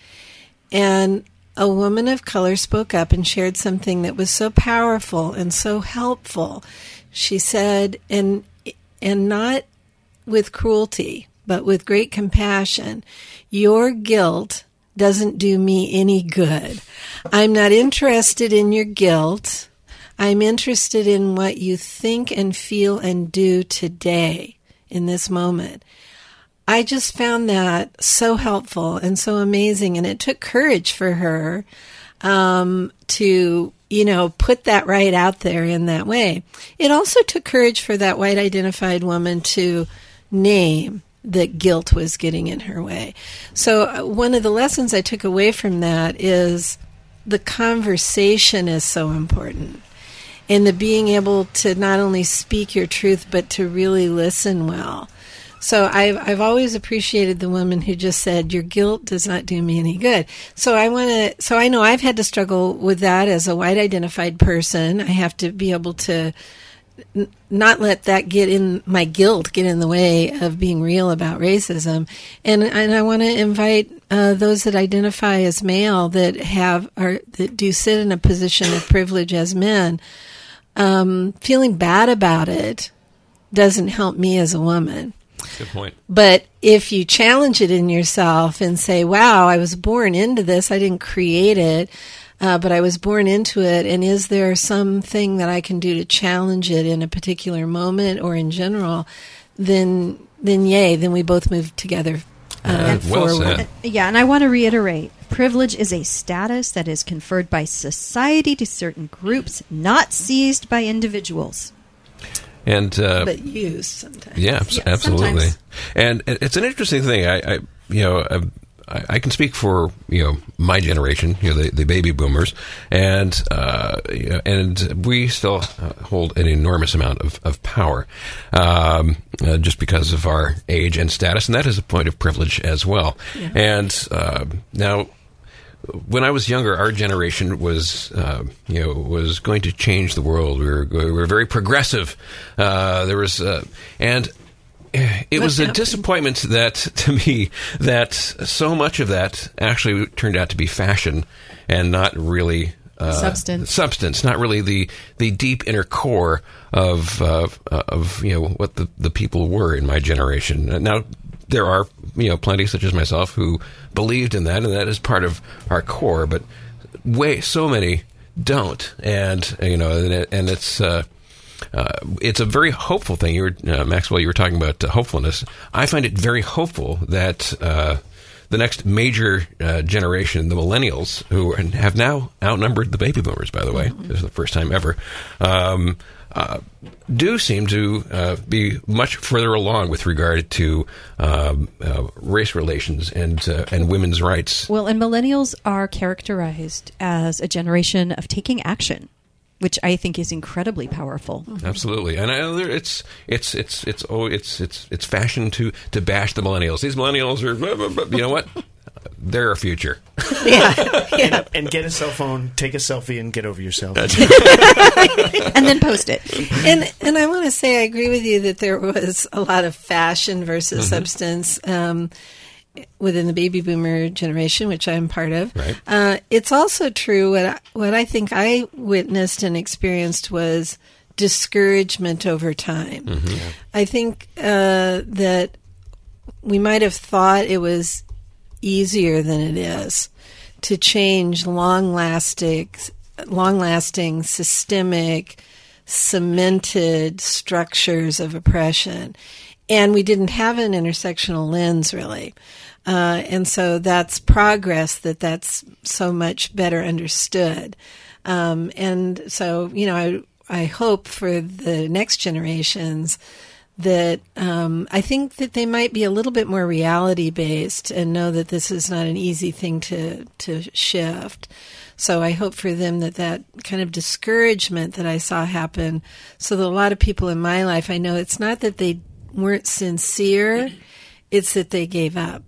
And a woman of color spoke up and shared something that was so powerful and so helpful. She said, and and not with cruelty, but with great compassion, your guilt doesn't do me any good. I'm not interested in your guilt. I'm interested in what you think and feel and do today in this moment. I just found that so helpful and so amazing, and it took courage for her um, to, you know, put that right out there in that way. It also took courage for that white-identified woman to name that guilt was getting in her way. So uh, one of the lessons I took away from that is the conversation is so important. And the being able to not only speak your truth, but to really listen well. So I've, I've always appreciated the woman who just said, your guilt does not do me any good. So I want to, so I know I've had to struggle with that as a white identified person. I have to be able to n- not let that get in, my guilt get in the way of being real about racism. And, and I want to invite uh, those that identify as male that have, or that do sit in a position of privilege as men, um, feeling bad about it doesn't help me as a woman. Good point. But if you challenge it in yourself and say, wow, I was born into this, I didn't create it, uh, but I was born into it, and is there something that I can do to challenge it in a particular moment or in general, then, then yay, then we both move together uh, Uh, well forward. said. Yeah, and I want to reiterate, privilege is a status that is conferred by society to certain groups, not seized by individuals. And uh, But used sometimes. yeah, abs- Yeah, absolutely. sometimes. And it- it's an interesting thing. I, I you know, I, I can speak for you know my generation, you know, the, the baby boomers, and uh, you know, and we still uh, hold an enormous amount of of power, um, uh, just because of our age and status, and that is a point of privilege as well. Yeah. And uh, now. When I was younger, our generation was, uh, you know, was going to change the world. We were, we were very progressive. Uh, there was, uh, and it What was a happened? disappointment that to me that so much of that actually turned out to be fashion and not really uh, Substance. Substance, not really the the deep inner core of uh, of you know what the the people were in my generation. Now. There are, you know, plenty such as myself who believed in that, and that is part of our core. But way so many don't, and you know, and, it, and it's uh, uh, it's a very hopeful thing. You were uh, Maxwell, you were talking about uh, hopefulness. I find it very hopeful that uh, the next major uh, generation, the millennials, who have now outnumbered the baby boomers, by the way, this is the first time ever. Um, Uh, do seem to uh, be much further along with regard to um, uh, race relations and uh, and women's rights. Well, and millennials are characterized as a generation of taking action, which I think is incredibly powerful. Absolutely, and I, it's it's it's it's oh it's it's it's fashion to to bash the millennials. These millennials are, blah, blah, blah. You know what? They're our future. Yeah. yeah. And, and get a cell phone, take a selfie, and get over yourself. And then post it. And and I want to say I agree with you that there was a lot of fashion versus Mm-hmm. substance um, within the baby boomer generation, which I'm part of. Right. Uh, it's also true. What I, what I think I witnessed and experienced was discouragement over time. I think uh, that we might have thought it was easier than it is to change long-lasting, long-lasting, systemic, cemented structures of oppression. And we didn't have an intersectional lens, really. Uh, and so that's progress that that's so much better understood. Um, and so, you know, I, I hope for the next generations that um, I think that they might be a little bit more reality-based and know that this is not an easy thing to, to shift. So I hope for them that that kind of discouragement that I saw happen, so that a lot of people in my life, I know it's not that they weren't sincere, it's that they gave up.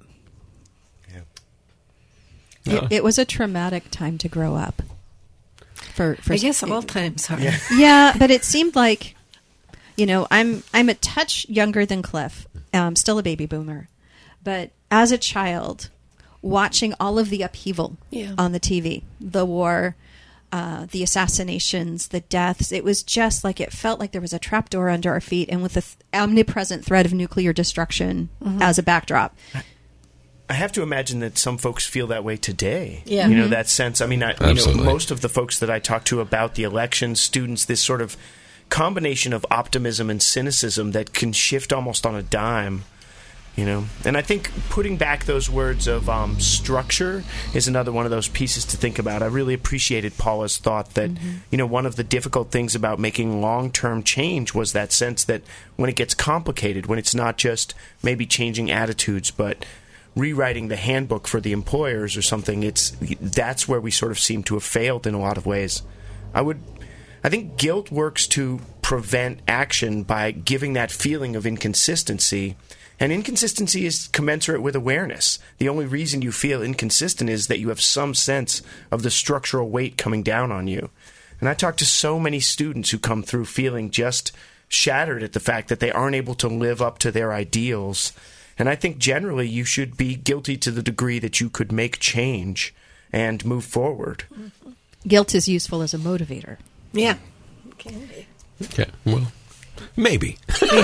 It, it was a traumatic time to grow up. For, for I guess all times are. Yeah. Yeah, but it seemed like, you know, I'm I'm a touch younger than Cliff. I'm still a baby boomer, but as a child, watching all of the upheaval Yeah. on the T V, the war, uh, the assassinations, the deaths, it was just like it felt like there was a trapdoor under our feet, and with the th- omnipresent threat of nuclear destruction as a backdrop. I have to imagine that some folks feel that way today. Yeah. You know, Mhm. that sense. I mean, I, you know, Absolutely. most of the folks that I talk to about the election, students, this sort of combination of optimism and cynicism that can shift almost on a dime. You know, and I think putting back those words of um, structure is another one of those pieces to think about. I really appreciated Paula's thought that, mm-hmm. you know, one of the difficult things about making long-term change was that sense that when it gets complicated, when it's not just maybe changing attitudes, but rewriting the handbook for the employers or something, it's that's where we sort of seem to have failed in a lot of ways. I would, I think guilt works to prevent action by giving that feeling of inconsistency. And inconsistency is commensurate with awareness. The only reason you feel inconsistent is that you have some sense of the structural weight coming down on you. And I talk to so many students who come through feeling just shattered at the fact that they aren't able to live up to their ideals. And I think generally you should be guilty to the degree that you could make change and move forward. Guilt is useful as a motivator. Yeah. Okay. Okay. Well, maybe.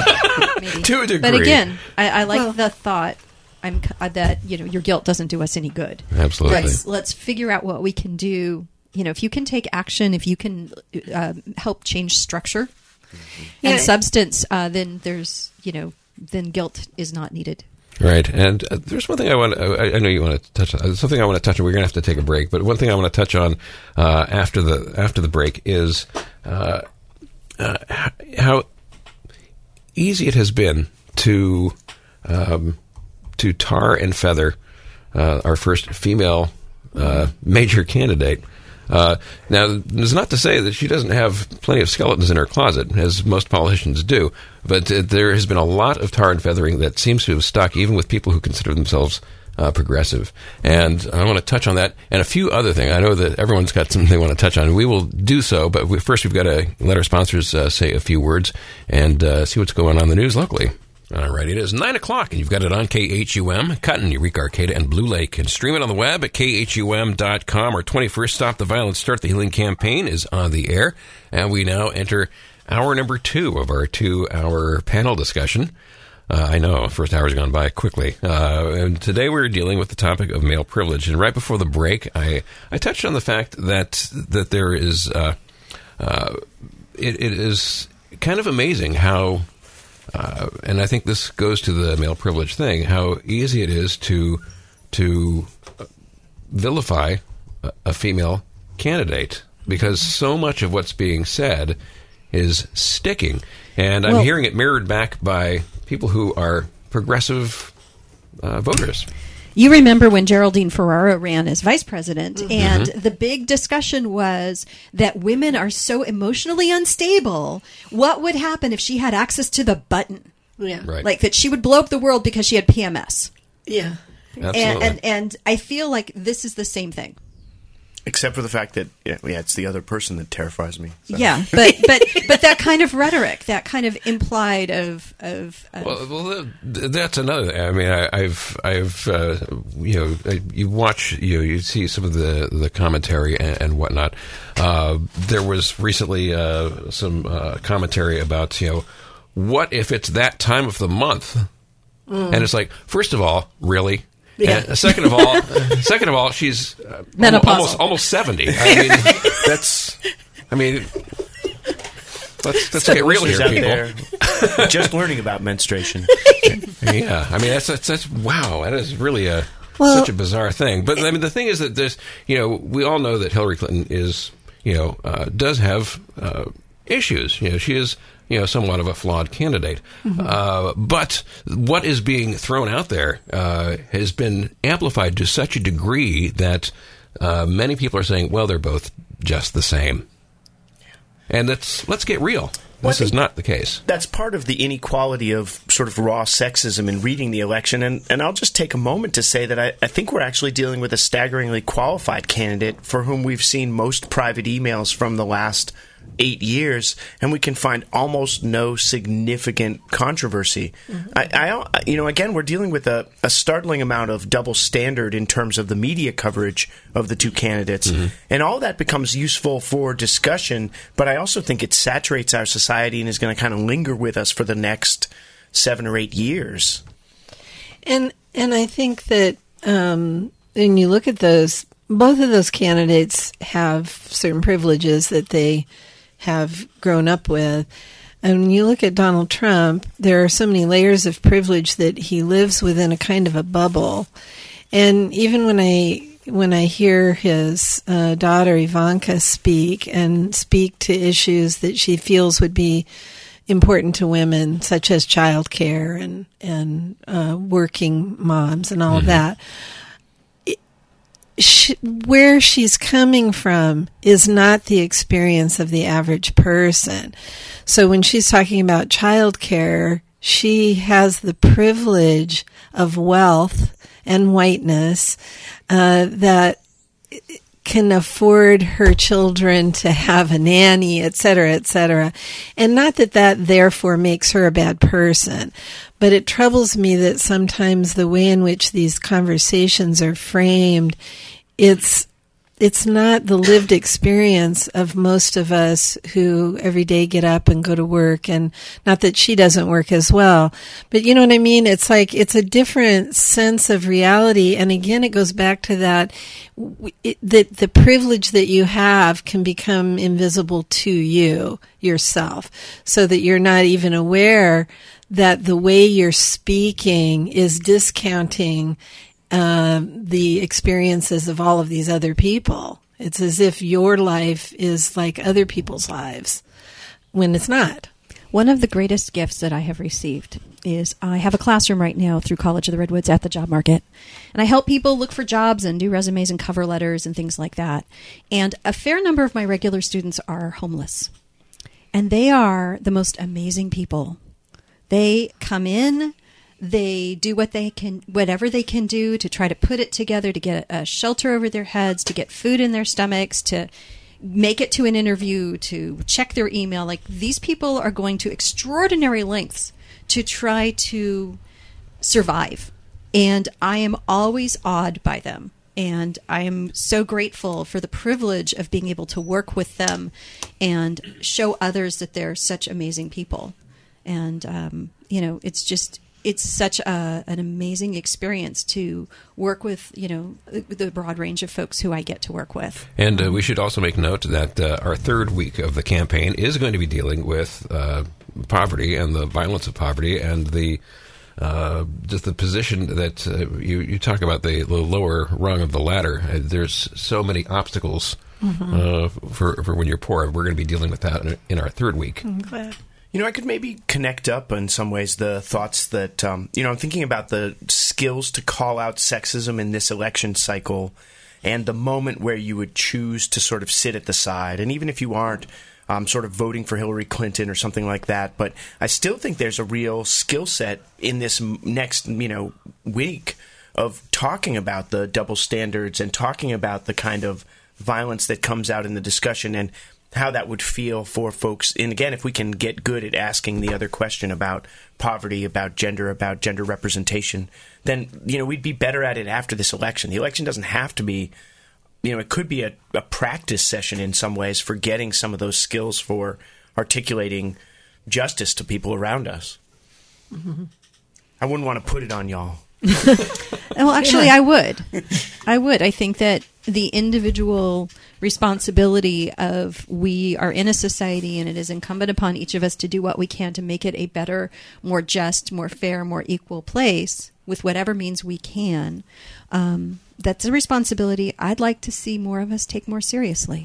Maybe. To a degree. But again, I, I like Well, the thought I'm, uh, that you know your guilt doesn't do us any good. Absolutely. Let's, let's figure out what we can do. You know, if you can take action, if you can uh, help change structure Yeah. and substance, uh, then there's you know then guilt is not needed. Right, and uh, there's one thing I want. I, I know you want to touch on. Something I want to touch on. We're going to have to take a break, but one thing I want to touch on uh, after the after the break is uh, uh, how easy it has been to um, to tar and feather uh, our first female uh, major candidate. Uh, now, it's not to say that she doesn't have plenty of skeletons in her closet, as most politicians do, but uh, there has been a lot of tar and feathering that seems to have stuck, even with people who consider themselves uh, progressive. And I want to touch on that and a few other things. I know that everyone's got something they want to touch on, and we will do so, but we, first we've got to let our sponsors uh, say a few words and uh, see what's going on in the news locally. All right, it is nine o'clock, and you've got it on K H U M, Cotton, Eureka, Arcata, and Blue Lake. And stream it on the web at K H U M dot com. Our twenty-first Stop the Violence, Start the Healing campaign is on the air. And we now enter hour number two of our two-hour panel discussion. Uh, I know, first hour's gone by quickly. Uh, and today we're dealing with the topic of male privilege. And right before the break, I, I touched on the fact that that there is, uh, uh, it, it is kind of amazing how... Uh, and I think this goes to the male privilege thing, how easy it is to to vilify a, a female candidate, because so much of what's being said is sticking. And I'm well, hearing it mirrored back by people who are progressive uh, voters. You remember when Geraldine Ferraro ran as vice president, Mm-hmm. and the big discussion was that women are so emotionally unstable. What would happen if she had access to the button? Yeah. Right. Like that she would blow up the world because she had P M S. Yeah. Absolutely. And, and, and I feel like this is the same thing. Except for the fact that, yeah, yeah it's the other person that terrifies me. So. Yeah, but, but but that kind of rhetoric, that kind of implied of... of, of Well, well, that's another. I mean, I, I've, I've, uh, you know, you watch, you know, you see some of the the commentary and, and whatnot. Uh, there was recently uh, some uh, commentary about, you know, what if it's that time of the month? Mm. And it's like, first of all, really. Yeah. And second of all, second of all, she's uh, Menopausal. almost almost seventy. I mean, that's. I mean, let's let's get real She's here, out people. there just learning about menstruation. Yeah, I mean that's that's, that's wow. That is really a Well, such a bizarre thing. But I mean, the thing is that there's, you know, we all know that Hillary Clinton is, you know, uh, does have uh, issues. You know, she is, you know, somewhat of a flawed candidate. Mm-hmm. Uh, but what is being thrown out there uh, has been amplified to such a degree that uh, many people are saying, well, they're both just the same. And that's, let's get real. Well, This is not the case. That's part of the inequality of sort of raw sexism in reading the election. And, and I'll just take a moment to say that I, I think we're actually dealing with a staggeringly qualified candidate for whom we've seen most private emails from the last eight years, and we can find almost no significant controversy. Mm-hmm. I, I, you know, again, we're dealing with a, a startling amount of double standard in terms of the media coverage of the two candidates, mm-hmm. and all that becomes useful for discussion, but I also think it saturates our society and is going to kind of linger with us for the next seven or eight years. And and I think that um, when you look at those, both of those candidates have certain privileges that they have grown up with. And when you look at Donald Trump, there are so many layers of privilege that he lives within a kind of a bubble. And even when I when I hear his uh, daughter Ivanka speak and speak to issues that she feels would be important to women, such as childcare and and uh, working moms and all mm-hmm. of that, it, she, where she's coming from is not the experience of the average person. So when she's talking about childcare, she has the privilege of wealth and whiteness uh, that can afford her children to have a nanny, et cetera, et cetera. And not that that therefore makes her a bad person, but it troubles me that sometimes the way in which these conversations are framed, it's it's not the lived experience of most of us who every day get up and go to work, and not that she doesn't work as well, but you know what I mean? It's like, it's a different sense of reality. And again, it goes back to that, it, that the privilege that you have can become invisible to you, yourself, so that you're not even aware that the way you're speaking is discounting Uh, the experiences of all of these other people. It's as if your life is like other people's lives, when it's not. One of the greatest gifts that I have received is I have a classroom right now through College of the Redwoods at the job market. And I help people look for jobs and do resumes and cover letters and things like that. And a fair number of my regular students are homeless. And they are the most amazing people. They come in, they do what they can, whatever they can do to try to put it together, to get a shelter over their heads, to get food in their stomachs, to make it to an interview, to check their email. Like, these people are going to extraordinary lengths to try to survive. And I am always awed by them. And I am so grateful for the privilege of being able to work with them and show others that they're such amazing people. And, um, you know, it's just... It's such a, an amazing experience to work with, you know, the broad range of folks who I get to work with. And uh, we should also make note that uh, our third week of the campaign is going to be dealing with uh, poverty and the violence of poverty, and the uh, just the position that uh, you, you talk about, the, the lower rung of the ladder. Uh, there's so many obstacles mm-hmm. uh, for, for when you're poor. We're going to be dealing with that in, in our third week. I'm glad. You know, I could maybe connect up in some ways the thoughts that, um, you know, I'm thinking about the skills to call out sexism in this election cycle, and the moment where you would choose to sort of sit at the side. And even if you aren't um, sort of voting for Hillary Clinton or something like that, but I still think there's a real skill set in this next, you know, week of talking about the double standards and talking about the kind of violence that comes out in the discussion, and how that would feel for folks. And again, if we can get good at asking the other question about poverty, about gender, about gender representation, then, you know, we'd be better at it after this election. The election doesn't have to be, you know, it could be a, a practice session in some ways for getting some of those skills for articulating justice to people around us. Mm-hmm. I wouldn't want to put it on y'all. Well, actually, yeah. I would. I would. I think that the individual responsibility of, we are in a society, and it is incumbent upon each of us to do what we can to make it a better, more just, more fair, more equal place with whatever means we can. Um, that's a responsibility I'd like to see more of us take more seriously.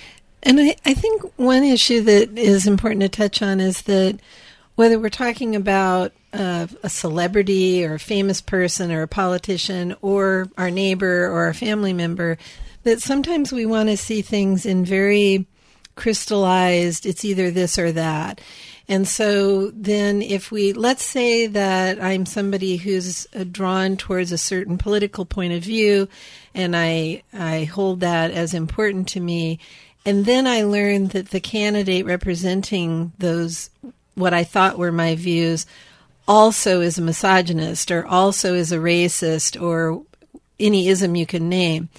And I, I think one issue that is important to touch on is that whether we're talking about uh, a celebrity or a famous person or a politician or our neighbor or a family member, that sometimes we want to see things in very crystallized, it's either this or that. And so then if we, let's say that I'm somebody who's drawn towards a certain political point of view, and I I hold that as important to me, and then I learn that the candidate representing those, what I thought were my views, also is a misogynist or also is a racist or any ism you can name,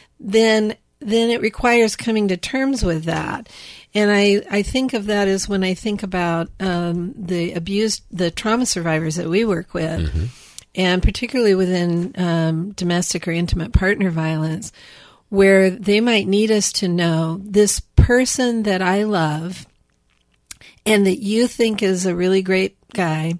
then then it requires coming to terms with that. And I, I think of that as when I think about um, the abused, the trauma survivors that we work with, mm-hmm. and particularly within um, domestic or intimate partner violence, where they might need us to know this person that I love and that you think is a really great guy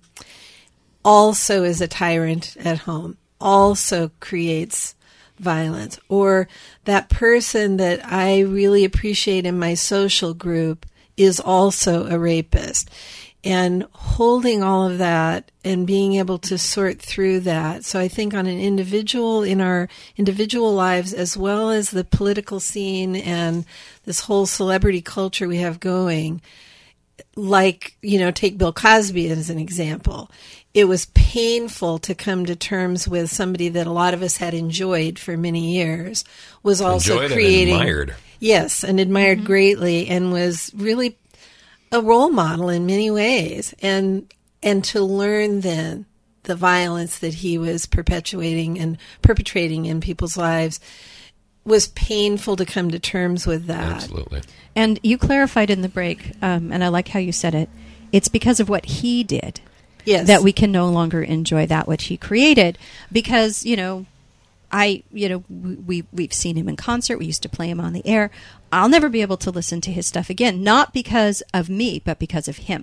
also is a tyrant at home, also creates violence, or that person that I really appreciate in my social group is also a rapist. And holding all of that and being able to sort through that. So I think on an individual, in our individual lives, as well as the political scene and this whole celebrity culture we have going, like, you know, take Bill Cosby as an example. It was painful to come to terms with somebody that a lot of us had enjoyed for many years, was also enjoyed creating, and admired. Yes, and admired Mm-hmm. greatly, and was really a role model in many ways. And and to learn then the violence that he was perpetuating and perpetrating in people's lives was painful to come to terms with that. Absolutely. And you clarified in the break, um, and I like how you said it, it's because of what he did. Yes. That we can no longer enjoy that which he created, because, you know, I, you know, we, we've seen him in concert. We used to play him on the air. I'll never be able to listen to his stuff again, not because of me, but because of him.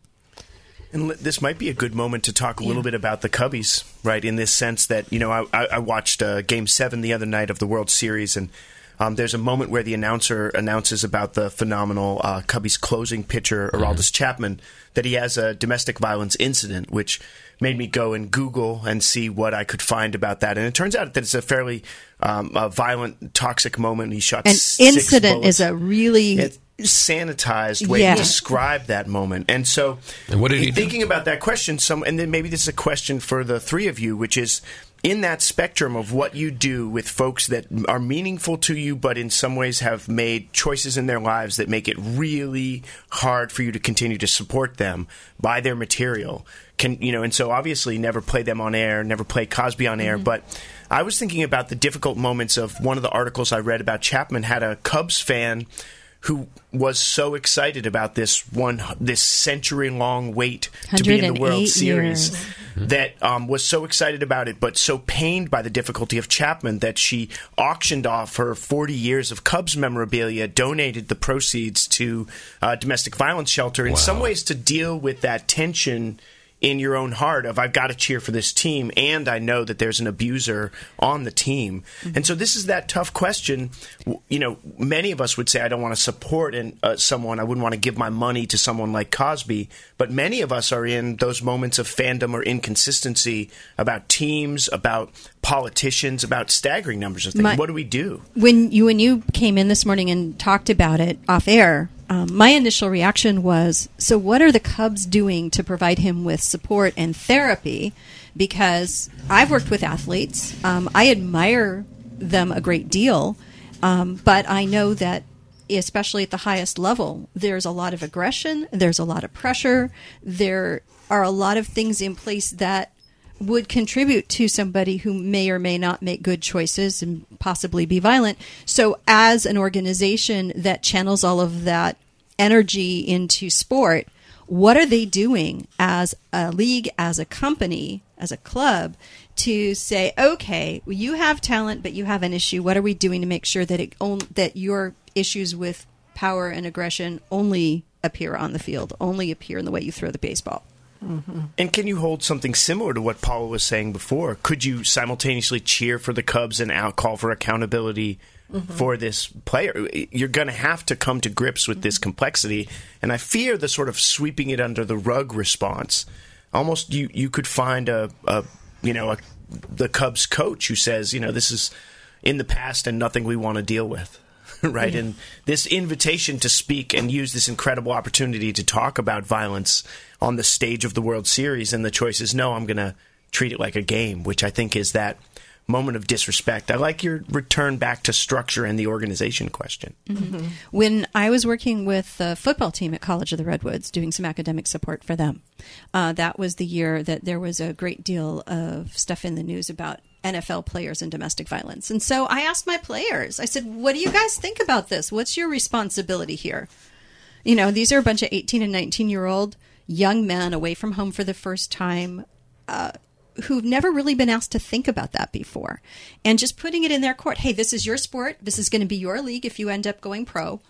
And li- this might be a good moment to talk a little bit about the Cubbies, right? In this sense that, you know, I, I I watched uh, Game seven the other night of the World Series, and um, there's a moment where the announcer announces about the phenomenal uh, Cubbies closing pitcher, Aroldis Chapman, that he has a domestic violence incident, which made me go and Google and see what I could find about that. And it turns out that it's a fairly um, a violent, toxic moment. He shot An six incident bullets. is a really... It's sanitized way Yeah. to describe that moment. And so, And what did he do? thinking about that question, some, and then maybe this is a question for the three of you, which is, in that spectrum of what you do with folks that are meaningful to you, but in some ways have made choices in their lives that make it really hard for you to continue to support them by their material, can you know? And so, obviously, never play them on air, never play Cosby on air. But I was thinking about the difficult moments of one of the articles I read about Chapman had a Cubs fan who was so excited about this one, this century-long wait to be in the World Series, years. that um, was so excited about it, but so pained by the difficulty of Chapman that she auctioned off her forty years of Cubs memorabilia, donated the proceeds to uh, domestic violence shelter, in Wow. some ways to deal with that tension in your own heart of, I've got to cheer for this team, and I know that there's an abuser on the team. Mm-hmm. And so this is that tough question. You know, many of us would say, I don't want to support an, uh, someone, I wouldn't want to give my money to someone like Cosby, but many of us are in those moments of fandom or inconsistency about teams, about politicians, about staggering numbers of things. My- what do we do? When you when you came in this morning and talked about it off air, um, my initial reaction was, so what are the Cubs doing to provide him with support and therapy? Because I've worked with athletes. Um, I admire them a great deal, um, but I know that especially at the highest level, there's a lot of aggression, there's a lot of pressure, there are a lot of things in place that would contribute to somebody who may or may not make good choices and possibly be violent. So as an organization that channels all of that energy into sport, what are they doing as a league, as a company, as a club to say, okay, well, you have talent, but you have an issue. What are we doing to make sure that it on, that your issues with power and aggression only appear on the field, only appear in the way you throw the baseball? Mm-hmm. And can you hold something similar to what Paula was saying before? Could you simultaneously cheer for the Cubs and out call for accountability mm-hmm. for this player? You're going to have to come to grips with this complexity. And I fear the sort of sweeping it under the rug response. Almost you, you could find a, a you know, a, the Cubs coach who says, you know, this is in the past and nothing we want to deal with. Right. And this invitation to speak and use this incredible opportunity to talk about violence on the stage of the World Series, and the choice is, no, I'm going to treat it like a game, which I think is that moment of disrespect. I like your return back to structure and the organization question. Mm-hmm. When I was working with the football team at College of the Redwoods, doing some academic support for them, uh, that was the year that there was a great deal of stuff in the news about N F L players and domestic violence. And so I asked my players, I said, what do you guys think about this? What's your responsibility here? You know, these are a bunch of eighteen and nineteen year old young men away from home for the first time, uh, who've never really been asked to think about that before. And just putting it in their court, hey, this is your sport. This is going to be your league if you end up going pro.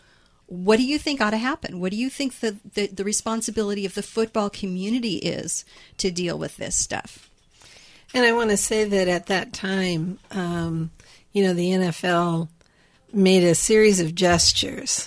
what do you think ought to happen? What do you think the, the, the responsibility of the football community is to deal with this stuff? And I want to say that at that time, um, you know, the N F L made a series of gestures,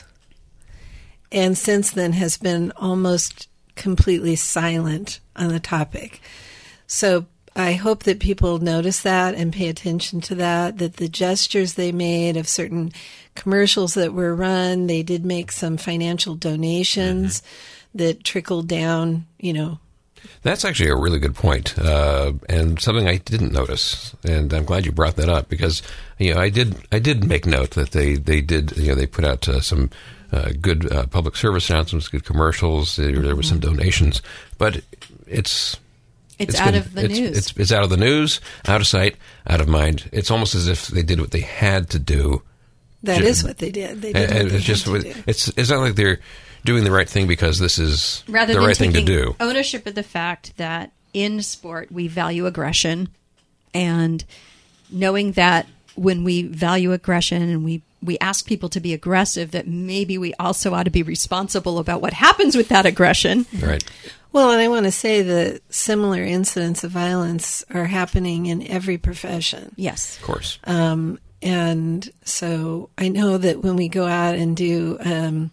and since then has been almost completely silent on the topic. So I hope that people notice that and pay attention to that, that the gestures they made of certain commercials that were run, they did make some financial donations mm-hmm. that trickled down, you know. That's actually a really good point, uh, and something I didn't notice, and I'm glad you brought that up because you know I did I did make note that they, they did you know they put out uh, some uh, good uh, public service announcements, good commercials. There, there were some donations, but it's it's, it's out been, of the it's, news. It's, it's out of the news, out of sight, out of mind. It's almost as if they did what they had to do. That is what they did. They did. And what they it's just had to do. it's it's not like they're doing the right thing because this is Rather the than right thing to taking do. Ownership of the fact that in sport we value aggression, and knowing that when we value aggression and we, we ask people to be aggressive, that maybe we also ought to be responsible about what happens with that aggression. Right. Well, and I want to say that similar incidents of violence are happening in every profession. Yes. Of course. Um, and so I know that when we go out and do um,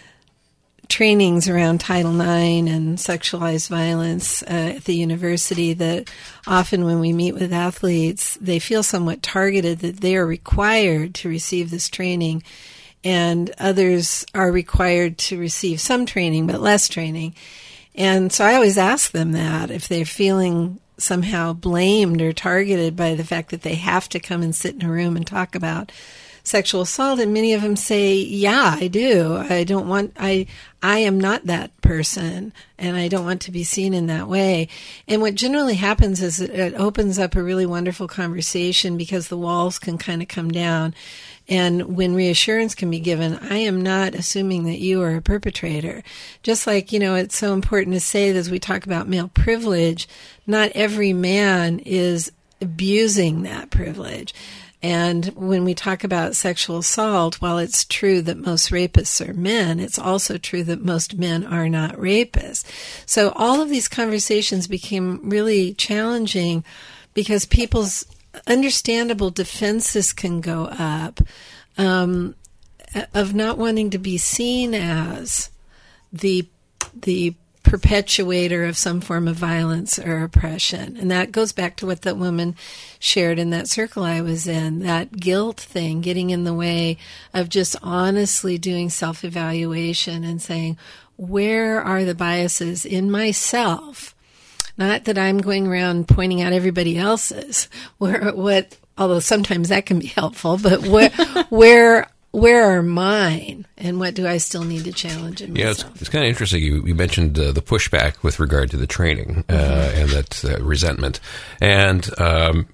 trainings around Title nine and sexualized violence uh, at the university, that often when we meet with athletes, they feel somewhat targeted that they are required to receive this training, and others are required to receive some training but less training. And so I always ask them that if they're feeling somehow blamed or targeted by the fact that they have to come and sit in a room and talk about sexual assault, and many of them say, yeah, I do. I don't want, I, I am not that person, and I don't want to be seen in that way. And what generally happens is it, it opens up a really wonderful conversation because the walls can kind of come down. And when reassurance can be given, I am not assuming that you are a perpetrator. Just like, you know, it's so important to say that as we talk about male privilege, not every man is abusing that privilege. And when we talk about sexual assault, while it's true that most rapists are men, it's also true that most men are not rapists. So all of these conversations became really challenging because people's understandable defenses can go up um, of not wanting to be seen as the the perpetuator of some form of violence or oppression. And that goes back to what that woman shared in that circle I was in, that guilt thing getting in the way of just honestly doing self-evaluation and saying, where are the biases in myself? Not that I'm going around pointing out everybody else's, where what, although sometimes that can be helpful, but where, where, where are mine, and what do I still need to challenge in yeah, myself? it's, it's kind of interesting. You, you mentioned uh, the pushback with regard to the training uh, mm-hmm. and that uh, resentment, and um,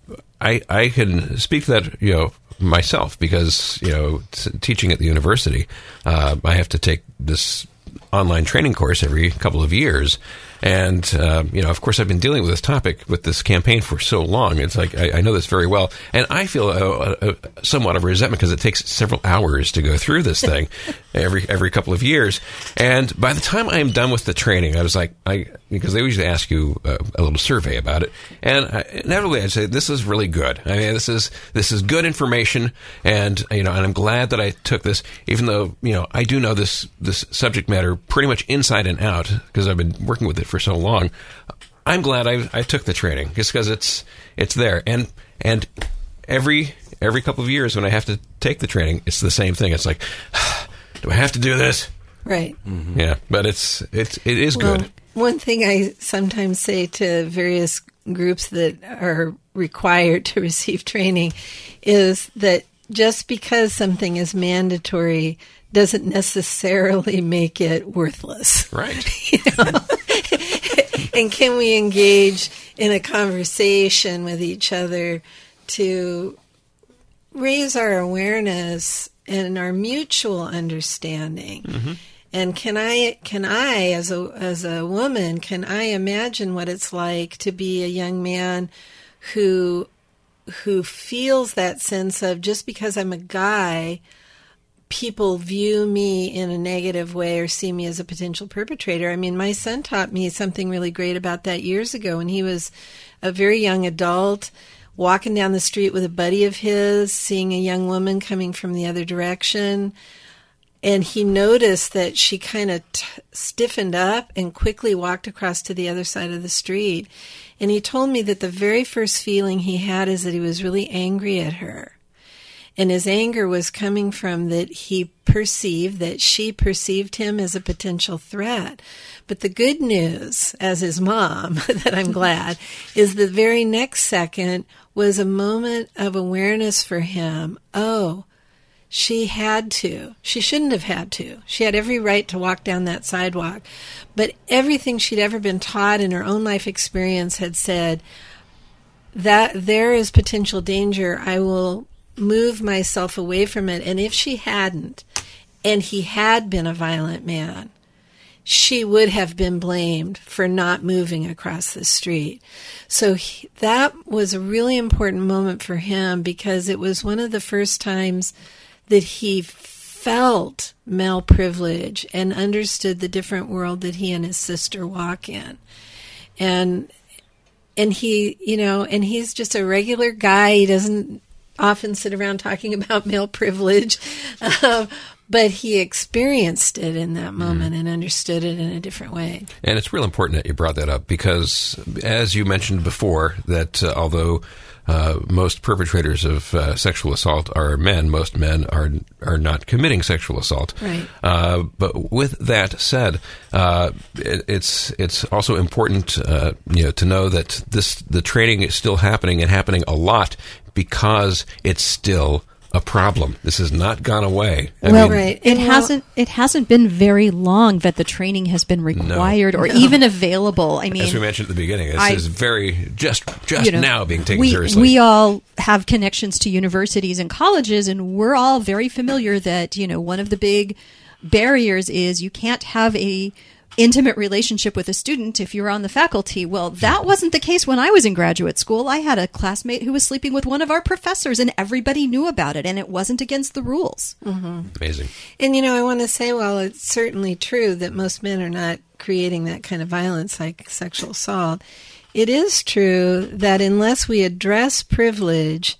I I can speak to that, you know, myself because you know t- teaching at the university, uh, I have to take this online training course every couple of years. And, uh, you know, of course, I've been dealing with this topic, with this campaign for so long. It's like, I, I know this very well. And I feel a, a, a somewhat of resentment because it takes several hours to go through this thing every every couple of years. And by the time I'm done with the training, I was like, I because they usually ask you a, a little survey about it. And I, inevitably I'd say, this is really good. I mean, this is this is good information. And, you know, and I'm glad that I took this, even though, you know, I do know this, this subject matter pretty much inside and out because I've been working with it for so long. I'm glad I, I took the training just because it's it's there, and and every every couple of years when I have to take the training, it's the same thing. It's like, do I have to do this? Right. Mm-hmm. Yeah, but it's it's it is well, good. One thing I sometimes say to various groups that are required to receive training is that just because something is mandatory doesn't necessarily make it worthless. Right. You know? And can we engage in a conversation with each other to raise our awareness and our mutual understanding? Mm-hmm. And can I, can I, as a as a woman, can I imagine what it's like to be a young man who who feels that sense of just because I'm a guy, people view me in a negative way or see me as a potential perpetrator. I mean, my son taught me something really great about that years ago when he was a very young adult, walking down the street with a buddy of his, seeing a young woman coming from the other direction. And he noticed that she kind of t- stiffened up and quickly walked across to the other side of the street. And he told me that the very first feeling he had is that he was really angry at her. And his anger was coming from that he perceived that she perceived him as a potential threat. But the good news, as his mom, that I'm glad, is the very next second was a moment of awareness for him. Oh, she had to. She shouldn't have had to. She had every right to walk down that sidewalk. But everything she'd ever been taught in her own life experience had said that there is potential danger. I will move myself away from it. And if she hadn't, and he had been a violent man, she would have been blamed for not moving across the street. So he, that was a really important moment for him because it was one of the first times that he felt male privilege and understood the different world that he and his sister walk in. And and he, you know, and he's just a regular guy. He doesn't often sit around talking about male privilege, uh, but he experienced it in that moment mm. and understood it in a different way. And it's real important that you brought that up because, as you mentioned before, that uh, although uh, most perpetrators of uh, sexual assault are men, most men are are not committing sexual assault. Right. Uh, but with that said, uh, it, it's it's also important, uh, you know, to know that this the training is still happening and happening a lot because it's still a problem. This has not gone away. I well, mean, right. It well, hasn't. It hasn't been very long that the training has been required no, or no. even available. I mean, as we mentioned at the beginning, this I, is very just just you know, now being taken we, seriously. We all have connections to universities and colleges, and we're all very familiar that you know one of the big barriers is you can't have a intimate relationship with a student if you're on the faculty. Well, that wasn't the case when I was in graduate school. I had a classmate who was sleeping with one of our professors and everybody knew about it and it wasn't against the rules. Mm-hmm. Amazing. And, you know, I want to say, well, it's certainly true that most men are not creating that kind of violence like sexual assault. It is true that unless we address privilege,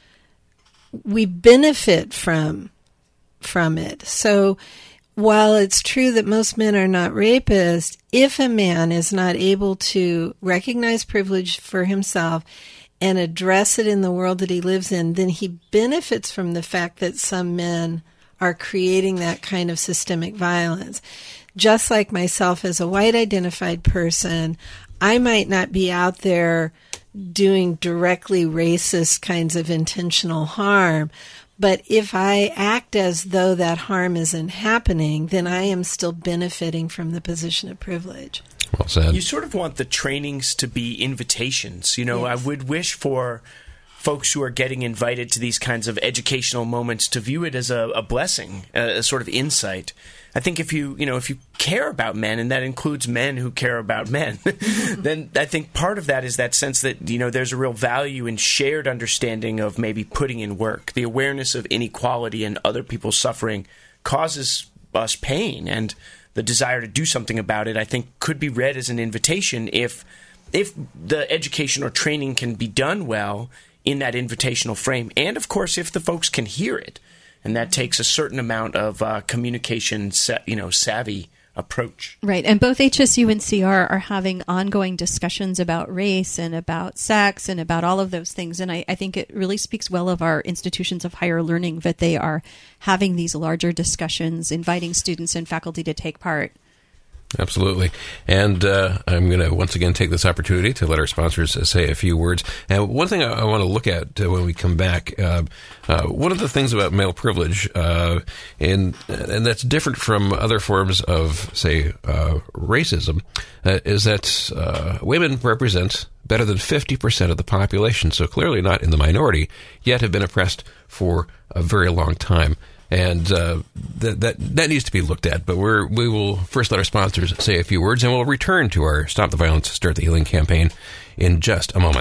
we benefit from from it. So while it's true that most men are not rapists, if a man is not able to recognize privilege for himself and address it in the world that he lives in, then he benefits from the fact that some men are creating that kind of systemic violence. Just like myself as a white identified person, I might not be out there doing directly racist kinds of intentional harm, but if I act as though that harm isn't happening, then I am still benefiting from the position of privilege. Well said. You sort of want the trainings to be invitations. You know, Yes. I would wish for folks who are getting invited to these kinds of educational moments to view it as a, a blessing, a, a sort of insight. I think if you, you know, if you care about men, and that includes men who care about men, then I think part of that is that sense that, you know, there's a real value in shared understanding of maybe putting in work. The awareness of inequality and other people's suffering causes us pain, and the desire to do something about it, I think, could be read as an invitation if if the education or training can be done well in that invitational frame, and, of course, if the folks can hear it. And that takes a certain amount of uh, communication, sa- you know, savvy approach. Right. And both H S U and C R are having ongoing discussions about race and about sex and about all of those things. And I, I think it really speaks well of our institutions of higher learning that they are having these larger discussions, inviting students and faculty to take part. Absolutely. And uh, I'm going to once again take this opportunity to let our sponsors uh, say a few words. And one thing I, I want to look at uh, when we come back, uh, uh, one of the things about male privilege, uh, and, and that's different from other forms of, say, uh, racism, uh, is that uh, women represent better than fifty percent of the population, so clearly not in the minority, yet have been oppressed for a very long time. And uh, that, that that needs to be looked at. But we're, we will first let our sponsors say a few words, and we'll return to our Stop the Violence, Start the Healing campaign in just a moment.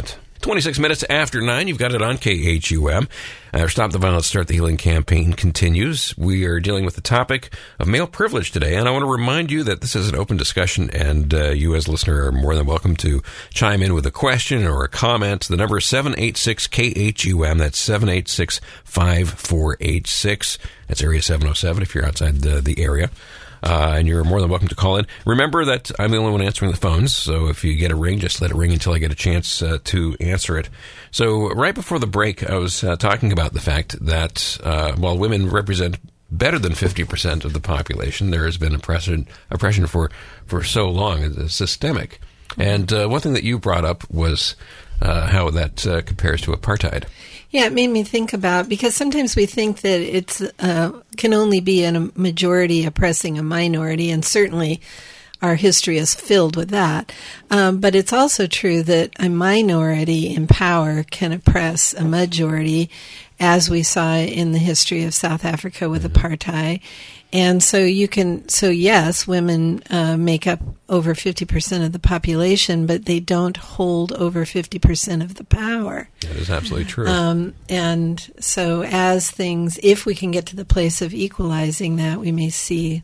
twenty-six minutes after nine, you've got it on K H U M. Our Stop the Violence, Start the Healing campaign continues. We are dealing with the topic of male privilege today, and I want to remind you that this is an open discussion, and uh, you as a listener are more than welcome to chime in with a question or a comment. The number is seven eight six K H U M. That's seven eight six, five four eight six. That's area seven oh seven if you're outside the, the area. Uh, and you're more than welcome to call in. Remember that I'm the only one answering the phones, so if you get a ring, just let it ring until I get a chance uh, to answer it. So right before the break, I was uh, talking about the fact that uh, while women represent better than fifty percent of the population, there has been oppression, oppression for, for so long. It's systemic. And uh, one thing that you brought up was uh, how that uh, compares to apartheid. Yeah, it made me think about, because sometimes we think that it's uh, can only be in a majority oppressing a minority, and certainly our history is filled with that. Um, but it's also true that a minority in power can oppress a majority, as we saw in the history of South Africa with mm-hmm. apartheid. And so you can, so yes, women uh, make up over fifty percent of the population, but they don't hold over fifty percent of the power. That is absolutely true. Um, and so as things, if we can get to the place of equalizing that, we may see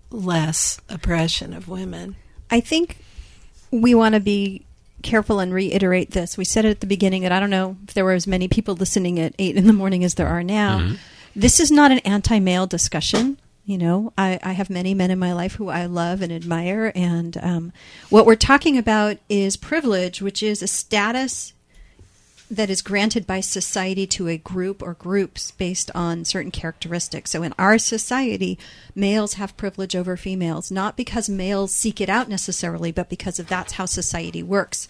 less oppression of women. I think we want to be careful and reiterate this. We said it at the beginning that I don't know if there were as many people listening at eight in the morning as there are now. Mm-hmm. This is not an anti-male discussion. You know, I, I have many men in my life who I love and admire, and um, what we're talking about is privilege, which is a status that is granted by society to a group or groups based on certain characteristics. So in our society, males have privilege over females, not because males seek it out necessarily, but because of that's how society works.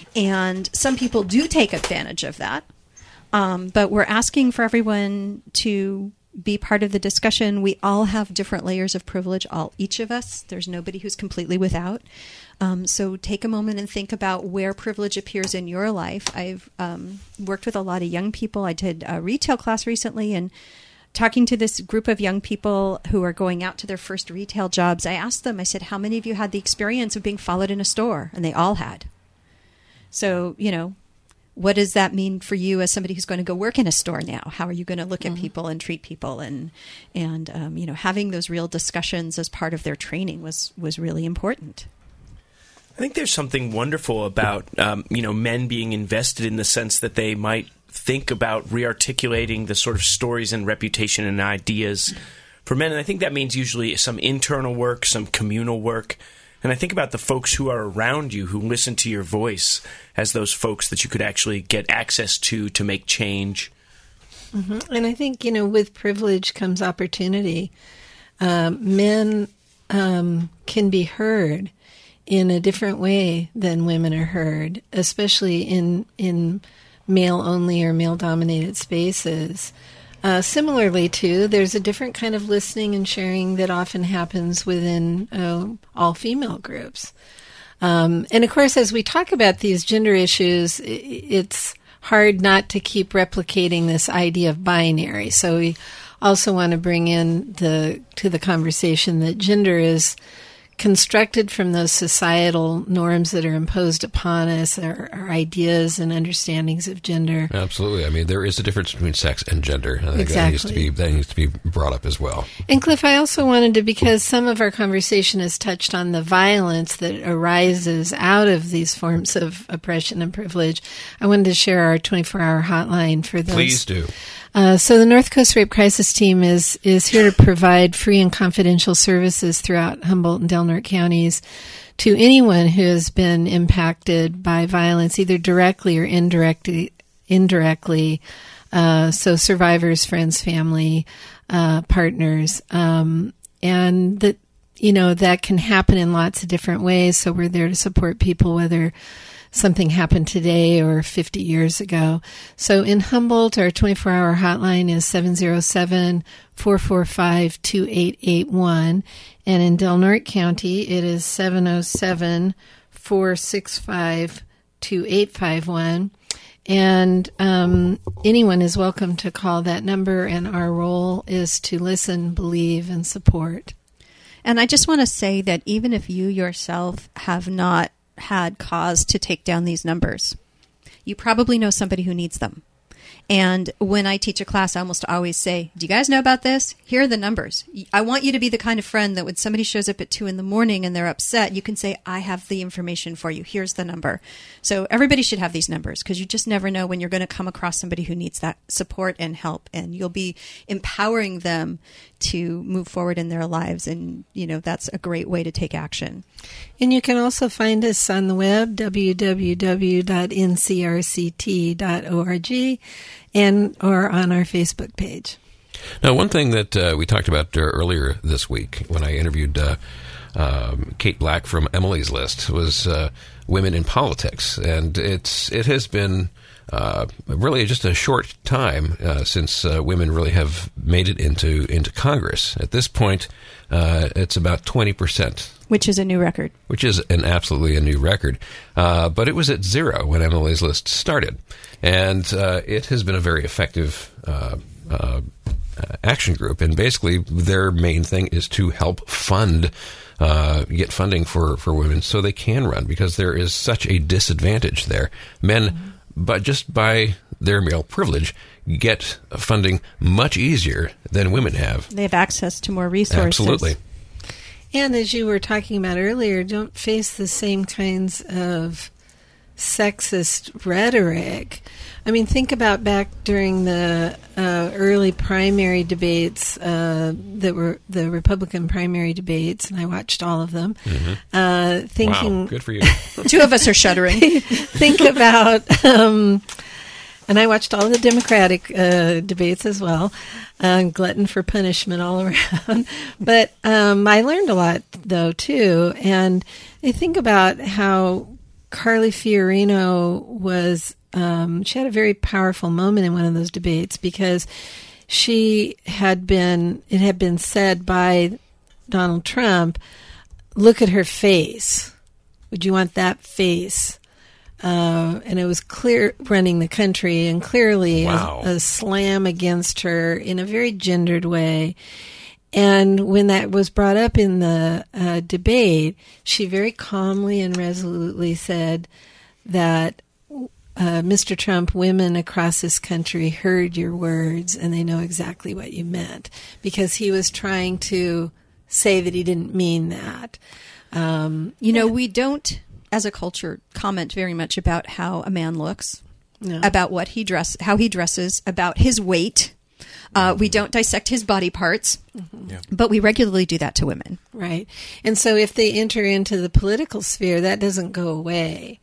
And some people do take advantage of that, um, but we're asking for everyone to be part of the discussion. We all have different layers of privilege, all each of us. There's nobody who's completely without. Um, so take a moment and think about where privilege appears in your life. I've um, worked with a lot of young people. I did a retail class recently, and talking to this group of young people who are going out to their first retail jobs, I asked them, I said, how many of you had the experience of being followed in a store? And they all had. So, you know, what does that mean for you as somebody who's going to go work in a store now? How are you going to look mm-hmm. at people and treat people? And, and um, you know, having those real discussions as part of their training was, was really important. I think there's something wonderful about, um, you know, men being invested in the sense that they might think about rearticulating the sort of stories and reputation and ideas for men. And I think that means usually some internal work, some communal work. And I think about the folks who are around you, who listen to your voice, as those folks that you could actually get access to to make change. Mm-hmm. And I think, you know, with privilege comes opportunity. Um, men um, can be heard in a different way than women are heard, especially in in male-only or male-dominated spaces. Uh, similarly, too, there's a different kind of listening and sharing that often happens within uh, all-female groups. Um, and, of course, as we talk about these gender issues, it's hard not to keep replicating this idea of binary. So we also want to bring in the to the conversation that gender is constructed from those societal norms that are imposed upon us, our, our ideas and understandings of gender. Absolutely. I mean, there is a difference between sex and gender. I think exactly. that needs to be that needs to be brought up as well. And Cliff, I also wanted to, because some of our conversation has touched on the violence that arises out of these forms of oppression and privilege, I wanted to share our twenty-four hour hotline for those. Please do. Uh, so the North Coast Rape Crisis Team is is here to provide free and confidential services throughout Humboldt and Del Norte counties to anyone who has been impacted by violence, either directly or indirectly. Indirectly, uh, so survivors, friends, family, uh, partners, um, and that you know that can happen in lots of different ways. So we're there to support people, whether something happened today or fifty years ago. So in Humboldt, our twenty-four hour hotline is seven oh seven, four four five, two eight eight one. And in Del Norte County, it is seven oh seven, four six five, two eight five one. And um, anyone is welcome to call that number, and our role is to listen, believe, and support. And I just want to say that even if you yourself have not had cause to take down these numbers, you probably know somebody who needs them. And when I teach a class, I almost always say, do you guys know about this? Here are the numbers. I want you to be the kind of friend that when somebody shows up at two in the morning and they're upset, you can say, I have the information for you. Here's the number. So everybody should have these numbers, because you just never know when you're going to come across somebody who needs that support and help. And you'll be empowering them to move forward in their lives. And, you know, that's a great way to take action. And you can also find us on the web, w w w dot n c r c t dot org, and or on our Facebook page. Now, one thing that uh, we talked about uh, earlier this week when I interviewed uh, um, Kate Black from Emily's List was uh, women in politics, and it's it has been uh, really just a short time uh, since uh, women really have made it into into Congress. At this point, uh, it's about twenty percent. Which is a new record. Which is an absolutely a new record. Uh, but it was at zero when Emily's List started. And uh, it has been a very effective uh, uh, action group. And basically, their main thing is to help fund, uh, get funding for, for women so they can run, because there is such a disadvantage there. Men, mm-hmm. but just by their male privilege, get funding much easier than women have. They have access to more resources. Absolutely. And as you were talking about earlier, don't face the same kinds of sexist rhetoric. I mean, think about back during the uh, early primary debates uh, that were the Republican primary debates, and I watched all of them. Mm-hmm. Uh, thinking, wow, good for you. Two of us are shuddering. Think about, um, and I watched all the Democratic uh, debates as well. Uh, glutton for punishment all around. But um, I learned a lot, though, too. And I think about how Carly Fiorina was, um, she had a very powerful moment in one of those debates, because she had been, it had been said by Donald Trump, look at her face. Would you want that face? Uh, and it was clear running the country, and clearly wow. a, a slam against her in a very gendered way. And when that was brought up in the uh, debate, she very calmly and resolutely said that, uh, Mister Trump, women across this country heard your words and they know exactly what you meant, because he was trying to say that he didn't mean that. Um, you know, we don't, as a culture, comment very much about how a man looks, no. about what he dress, how he dresses, about his weight. Uh, we don't dissect his body parts, mm-hmm. yeah. but we regularly do that to women. Right. And so if they enter into the political sphere, that doesn't go away.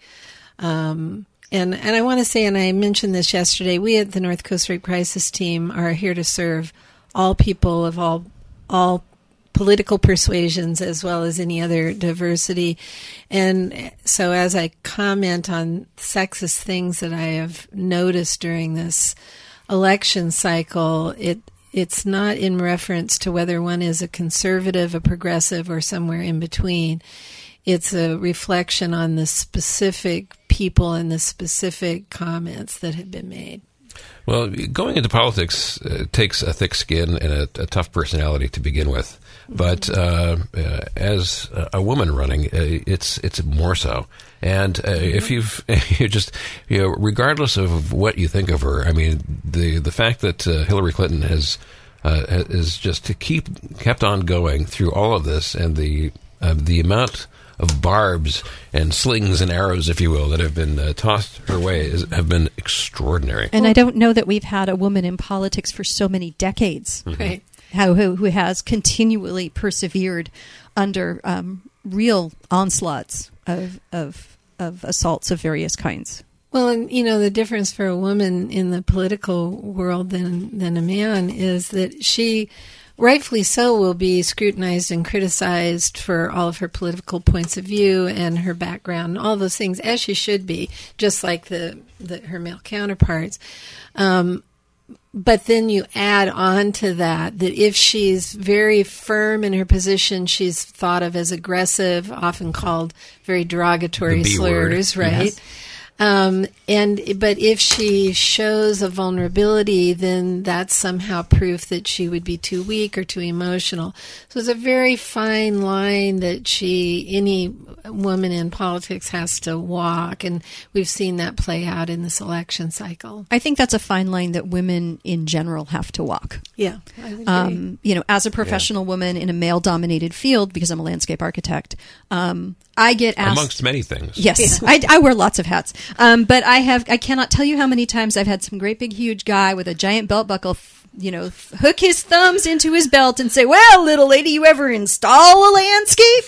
Um, and, and I want to say, and I mentioned this yesterday, we at the North Coast Rape Crisis Team are here to serve all people of all all political persuasions, as well as any other diversity. And so as I comment on sexist things that I have noticed during this election cycle, it it's not in reference to whether one is a conservative, a progressive, or somewhere in between. It's a reflection on the specific people and the specific comments that have been made. Well, going into politics uh, takes a thick skin and a, a tough personality to begin with. But uh, uh, as a woman running, uh, it's it's more so. And uh, mm-hmm. if you've you just you know, regardless of what you think of her, I mean, the the fact that uh, Hillary Clinton has uh, is just to keep kept on going through all of this, and the uh, the amount of barbs and slings and arrows, if you will, that have been uh, tossed her way is, have been extraordinary. And I don't know that we've had a woman in politics for so many decades. Mm-hmm. Right. How, who, who has continually persevered under um, real onslaughts of, of of assaults of various kinds. Well, and you know, the difference for a woman in the political world than than a man is that she, rightfully so, will be scrutinized and criticized for all of her political points of view and her background, and all those things, as she should be, just like the, the her male counterparts. Um, But then you add on to that, that if she's very firm in her position, she's thought of as aggressive, often called very derogatory slurs, right? Yes. Um, and but if she shows a vulnerability, then that's somehow proof that she would be too weak or too emotional. So it's a very fine line that she, any woman in politics, has to walk, and we've seen that play out in this election cycle. I think that's a fine line that women in general have to walk. Yeah, I would agree. Um, you know, as a professional yeah. woman in a male-dominated field, because I'm a landscape architect, um, I get asked amongst many things. Yes, I, I wear lots of hats, um, but I have I cannot tell you how many times I've had some great big huge guy with a giant belt buckle, you know, hook his thumbs into his belt and say, "Well, little lady, you ever install a landscape?"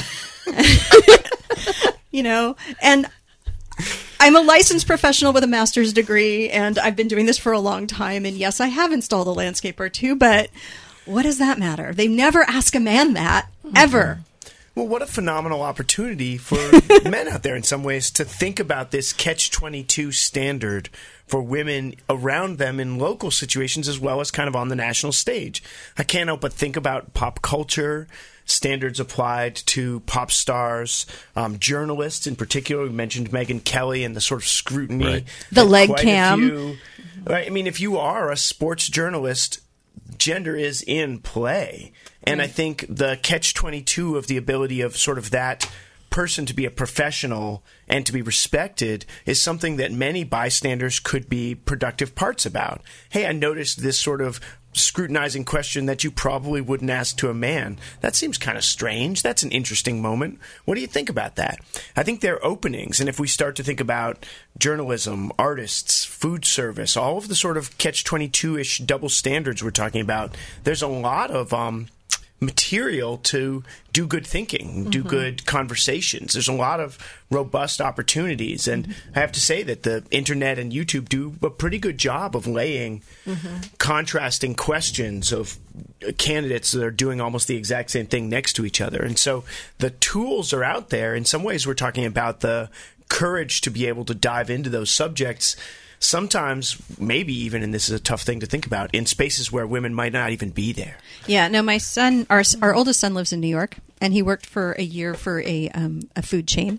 You know, and I'm a licensed professional with a master's degree, and I've been doing this for a long time. And yes, I have installed a landscape or two, but what does that matter? They never ask a man that ever. Mm-hmm. Well, what a phenomenal opportunity for men out there in some ways to think about this catch twenty-two standard for women around them in local situations as well as kind of on the national stage. I can't help but think about pop culture, standards applied to pop stars, um, journalists in particular. We mentioned Megyn Kelly and the sort of scrutiny. Right. The leg cam. Few, right? I mean, if you are a sports journalist, gender is in play. And I think the catch twenty-two of the ability of sort of that person to be a professional and to be respected is something that many bystanders could be productive parts about. Hey, I noticed this sort of scrutinizing question that you probably wouldn't ask to a man. That seems kind of strange. That's an interesting moment. What do you think about that? I think there are openings, and if we start to think about journalism, artists, food service, all of the sort of catch twenty-two-ish double standards we're talking about, there's a lot of um, material to do good thinking, do mm-hmm. good conversations. There's a lot of robust opportunities. And mm-hmm. I have to say that the internet and YouTube do a pretty good job of laying mm-hmm. contrasting questions of candidates that are doing almost the exact same thing next to each other. And so the tools are out there. In some ways, we're talking about the courage to be able to dive into those subjects. Sometimes, maybe even, and this is a tough thing to think about, in spaces where women might not even be there. Yeah, no, my son, our our oldest son lives in New York, and he worked for a year for a um, a food chain.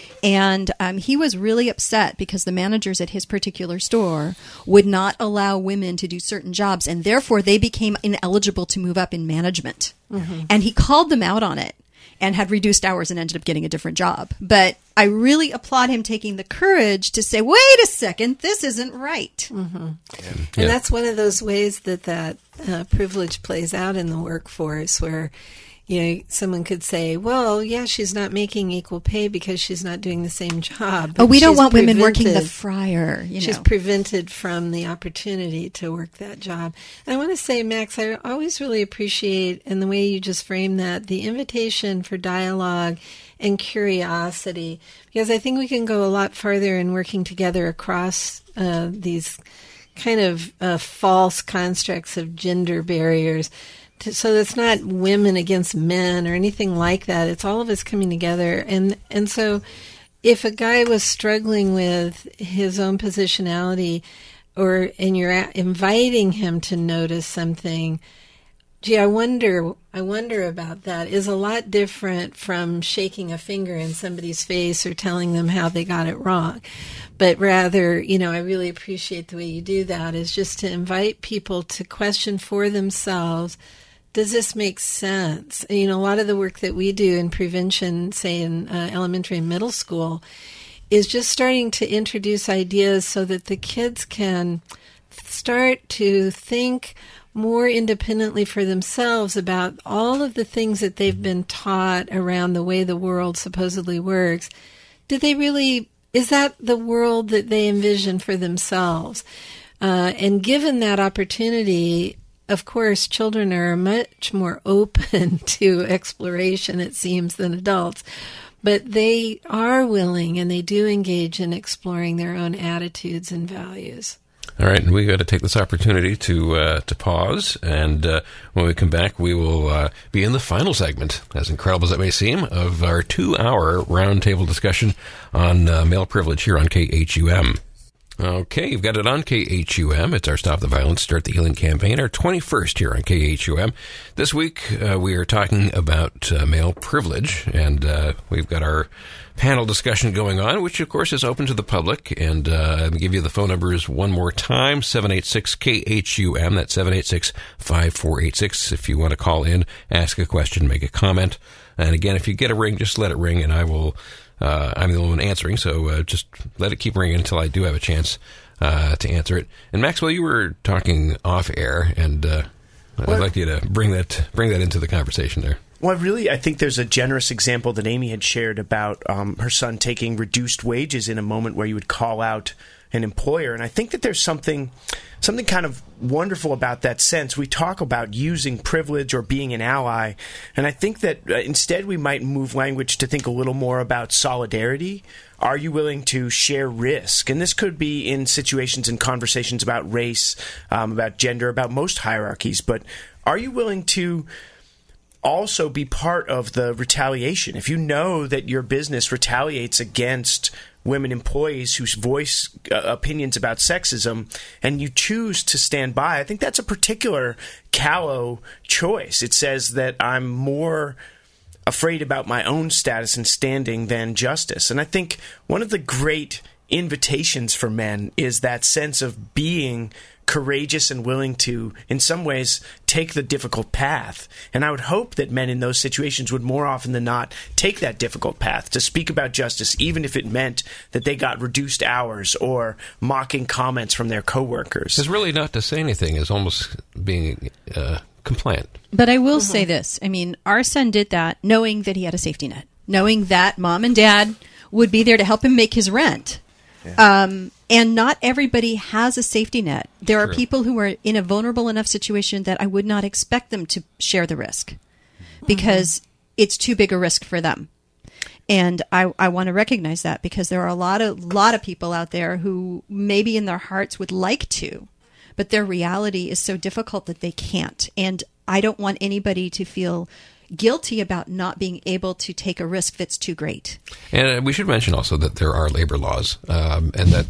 And um, he was really upset because the managers at his particular store would not allow women to do certain jobs, and therefore they became ineligible to move up in management. Mm-hmm. And he called them out on it and had reduced hours and ended up getting a different job. But I really applaud him taking the courage to say, wait a second, this isn't right. Mm-hmm. Yeah. And that's one of those ways that that uh, privilege plays out in the workforce where, you know, someone could say, well, yeah, she's not making equal pay because she's not doing the same job. Oh, we don't want women working the fryer. You know. She's prevented from the opportunity to work that job. And I want to say, Max, I always really appreciate, in the way you just framed that, the invitation for dialogue and curiosity, because I think we can go a lot farther in working together across uh, these kind of uh, false constructs of gender barriers. So it's not women against men or anything like that. It's all of us coming together. And and so if a guy was struggling with his own positionality, or and you're inviting him to notice something, gee, I wonder, I wonder about that, is a lot different from shaking a finger in somebody's face or telling them how they got it wrong. But rather, you know, I really appreciate the way you do that, is just to invite people to question for themselves, does this make sense? You know, a lot of the work that we do in prevention, say in uh, elementary and middle school, is just starting to introduce ideas so that the kids can start to think more independently for themselves about all of the things that they've been taught around the way the world supposedly works. Do they really, is that the world that they envision for themselves? Uh, and given that opportunity, of course, children are much more open to exploration, it seems, than adults. But they are willing, and they do engage in exploring their own attitudes and values. All right, and we got to take this opportunity to uh, to pause, and uh, when we come back, we will uh, be in the final segment, as incredible as it may seem, of our two-hour roundtable discussion on uh, male privilege here on K H U M. Okay, you've got it on K H U M. It's our Stop the Violence, Start the Healing campaign, our twenty-first here on K H U M. This week, uh, we are talking about uh, male privilege, and uh, we've got our panel discussion going on, which, of course, is open to the public. And uh, I'll give you the phone numbers one more time, seven eight six K H U M. That's seven eight six, five four eight six if you want to call in, ask a question, make a comment. And again, if you get a ring, just let it ring, and I will... Uh, I'm the only one answering, so uh, just let it keep ringing until I do have a chance uh, to answer it. And Maxwell, you were talking off air, and uh, I'd like you to bring that bring that into the conversation there. Well, really, I think there's a generous example that Amy had shared about um, her son taking reduced wages in a moment where you would call out an employer. And I think that there's something something kind of wonderful about that sense. We talk about using privilege or being an ally, and I think that uh, instead we might move language to think a little more about solidarity. Are you willing to share risk? And this could be in situations and conversations about race, um, about gender, about most hierarchies, but are you willing to also be part of the retaliation? If you know that your business retaliates against women employees who voice uh, opinions about sexism, and you choose to stand by, I think that's a particular callow choice. It says that I'm more afraid about my own status and standing than justice. And I think one of the great invitations for men is that sense of being courageous and willing to, in some ways, take the difficult path. And I would hope that men in those situations would more often than not take that difficult path to speak about justice, even if it meant that they got reduced hours or mocking comments from their coworkers. Because really not to say anything is almost being uh, compliant. But I will mm-hmm. say this. I mean, our son did that knowing that he had a safety net, knowing that mom and dad would be there to help him make his rent. Yeah. Um, and not everybody has a safety net. There True. Are people who are in a vulnerable enough situation that I would not expect them to share the risk because mm-hmm. it's too big a risk for them. And I, I want to recognize that because there are a lot of lot of people out there who maybe in their hearts would like to, but their reality is so difficult that they can't. And I don't want anybody to feel guilty about not being able to take a risk that's too great. And we should mention also that there are labor laws, um, and that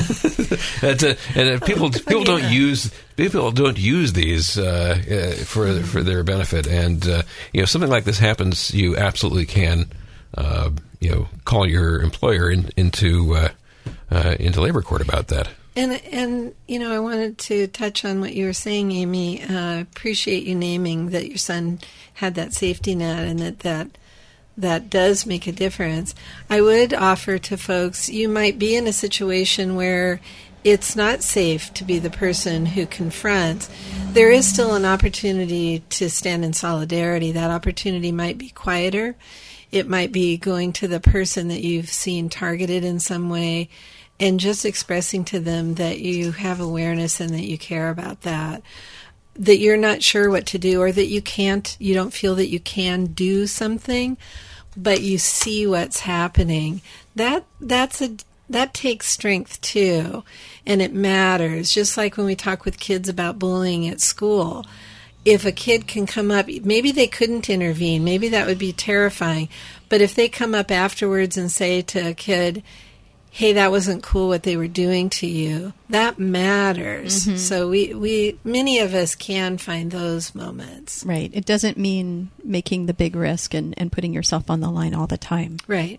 that's uh, and people people don't use people don't use these uh, uh, for for their benefit. And uh, you know, something like this happens, you absolutely can uh, you know call your employer in, into uh, uh, into labor court about that. And, and you know, I wanted to touch on what you were saying, Amy. Uh, appreciate you naming that your son had that safety net and that, that that does make a difference. I would offer to folks, you might be in a situation where it's not safe to be the person who confronts. There is still an opportunity to stand in solidarity. That opportunity might be quieter. It might be going to the person that you've seen targeted in some way and just expressing to them that you have awareness and that you care about that, that you're not sure what to do or that you can't, you don't feel that you can do something, but you see what's happening. That that's a that takes strength too, and it matters. Just like when we talk with kids about bullying at school, if a kid can come up, maybe they couldn't intervene, maybe that would be terrifying, but if they come up afterwards and say to a kid, hey, that wasn't cool what they were doing to you, that matters. Mm-hmm. So we, we, many of us can find those moments. Right. It doesn't mean making the big risk and, and putting yourself on the line all the time. Right.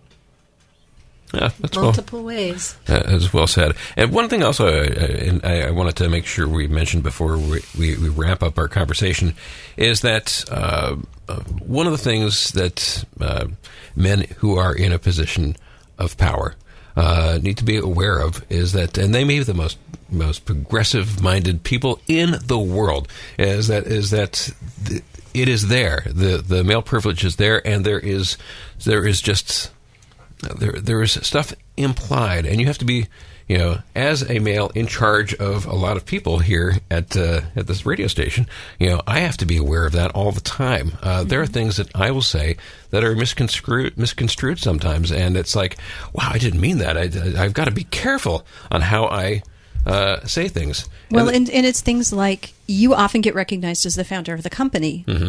Yeah, that's multiple well, ways. Uh, as well said. And one thing also uh, I, I wanted to make sure we mentioned before we, we, we wrap up our conversation is that uh, uh, one of the things that uh, men who are in a position of power Uh, need to be aware of is that, and they may be the most most progressive-minded people in the world, is that is that the, it is there. the The male privilege is there, and there is there is just there there is stuff implied, and you have to be, you know, as a male in charge of a lot of people here at uh, at this radio station, you know, I have to be aware of that all the time. Uh, mm-hmm. There are things that I will say that are misconstrued, misconstrued sometimes, and it's like, wow, I didn't mean that. I, I've got to be careful on how I uh, say things. Well, and, and, and it's things like you often get recognized as the founder of the company, mm-hmm.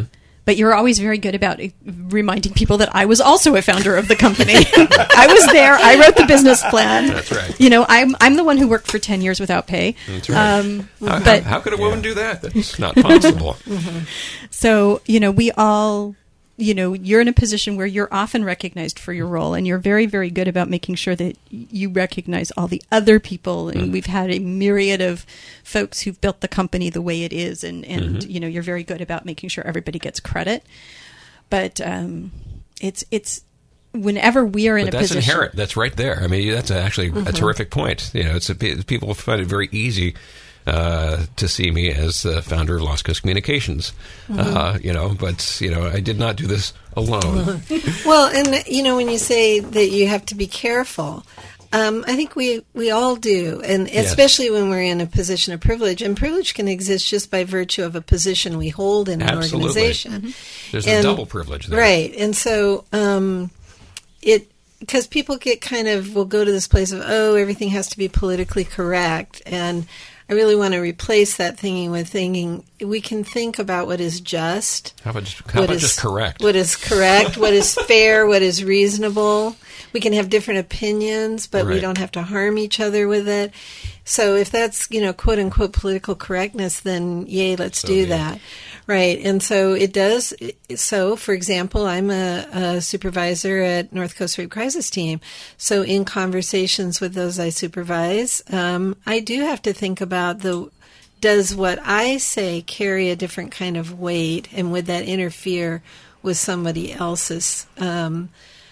but you're always very good about reminding people that I was also a founder of the company. I was there. I wrote the business plan. That's right. You know, I'm I'm the one who worked for ten years without pay. That's right. Um, how, but how, how could a woman do that? That's not possible. Mm-hmm. So, you know, we all, you know, you're in a position where you're often recognized for your role, and you're very, very good about making sure that you recognize all the other people. And mm. we've had a myriad of folks who've built the company the way it is, and, and mm-hmm. you know, you're very good about making sure everybody gets credit. But um, it's it's whenever we are in but a that's position, inherent. That's right there. I mean, that's actually mm-hmm. a terrific point. You know, it's a, people find it very easy Uh, to see me as the founder of Lost Coast Communications, mm-hmm. uh, you know, but, you know, I did not do this alone. Well, and, you know, when you say that you have to be careful, um, I think we, we all do, and especially yes. when we're in a position of privilege, and privilege can exist just by virtue of a position we hold in an Absolutely. organization. Mm-hmm. There's and, a double privilege there. Right, and so um, it... because people get kind of, will go to this place of, oh, everything has to be politically correct, and I really want to replace that thinking with thinking we can think about what is just. How about just, how about is, just correct? What is correct, what is fair, what is reasonable. We can have different opinions, but right. we don't have to harm each other with it. So if that's, you know, quote unquote political correctness, then yay, let's so do yeah. that. Right. And so it does. So, for example, I'm a, a supervisor at North Coast Rape Crisis Team. So in conversations with those I supervise, um, I do have to think about the, does what I say carry a different kind of weight, and would that interfere with somebody else's, um,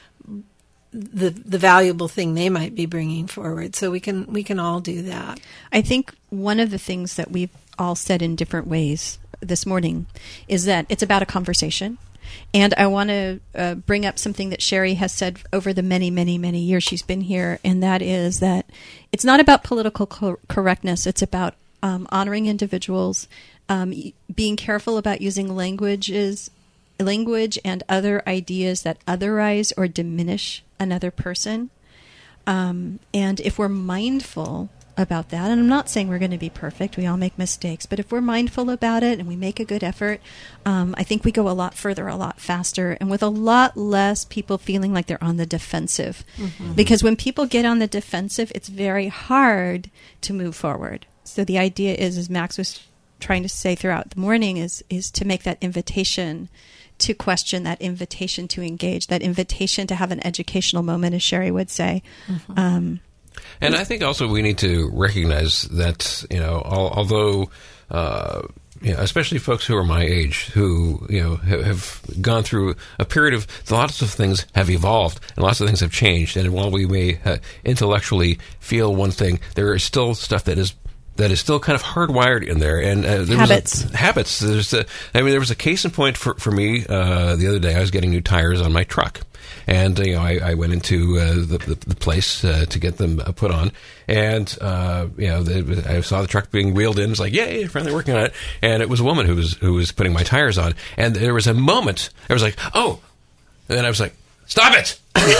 the the valuable thing they might be bringing forward. So we can we can all do that. I think one of the things that we've all said in different ways this morning is that it's about a conversation. And I want to uh, bring up something that Sherry has said over the many, many, many years she's been here, and that is that it's not about political co- correctness. It's about um, honoring individuals, um, being careful about using languages, language and other ideas that otherize or diminish another person. Um, and if we're mindful about that, and I'm not saying we're going to be perfect, we all make mistakes, but if we're mindful about it and we make a good effort, um, I think we go a lot further, a lot faster, and with a lot less people feeling like they're on the defensive. Mm-hmm. Because when people get on the defensive, it's very hard to move forward. So the idea is, as Max was trying to say throughout the morning, is is to make that invitation to question, that invitation to engage, that invitation to have an educational moment, as Sherry would say. Mm-hmm. Um, and I think also we need to recognize that, you know, al- although, uh, you know, especially folks who are my age, who, you know, have, have gone through a period of, lots of things have evolved and lots of things have changed. And while we may uh, intellectually feel one thing, there is still stuff that is that is still kind of hardwired in there. And uh, there habits. Was a, habits. There's a, I mean, there was a case in point for, for me uh, the other day. I was getting new tires on my truck. And, you know, I, I went into uh, the, the, the place uh, to get them uh, put on. And, uh, you know, the, I saw the truck being wheeled in. It's like, yay, finally working on it. And it was a woman who was who was putting my tires on. And there was a moment, I was like, oh. And then I was like, stop it.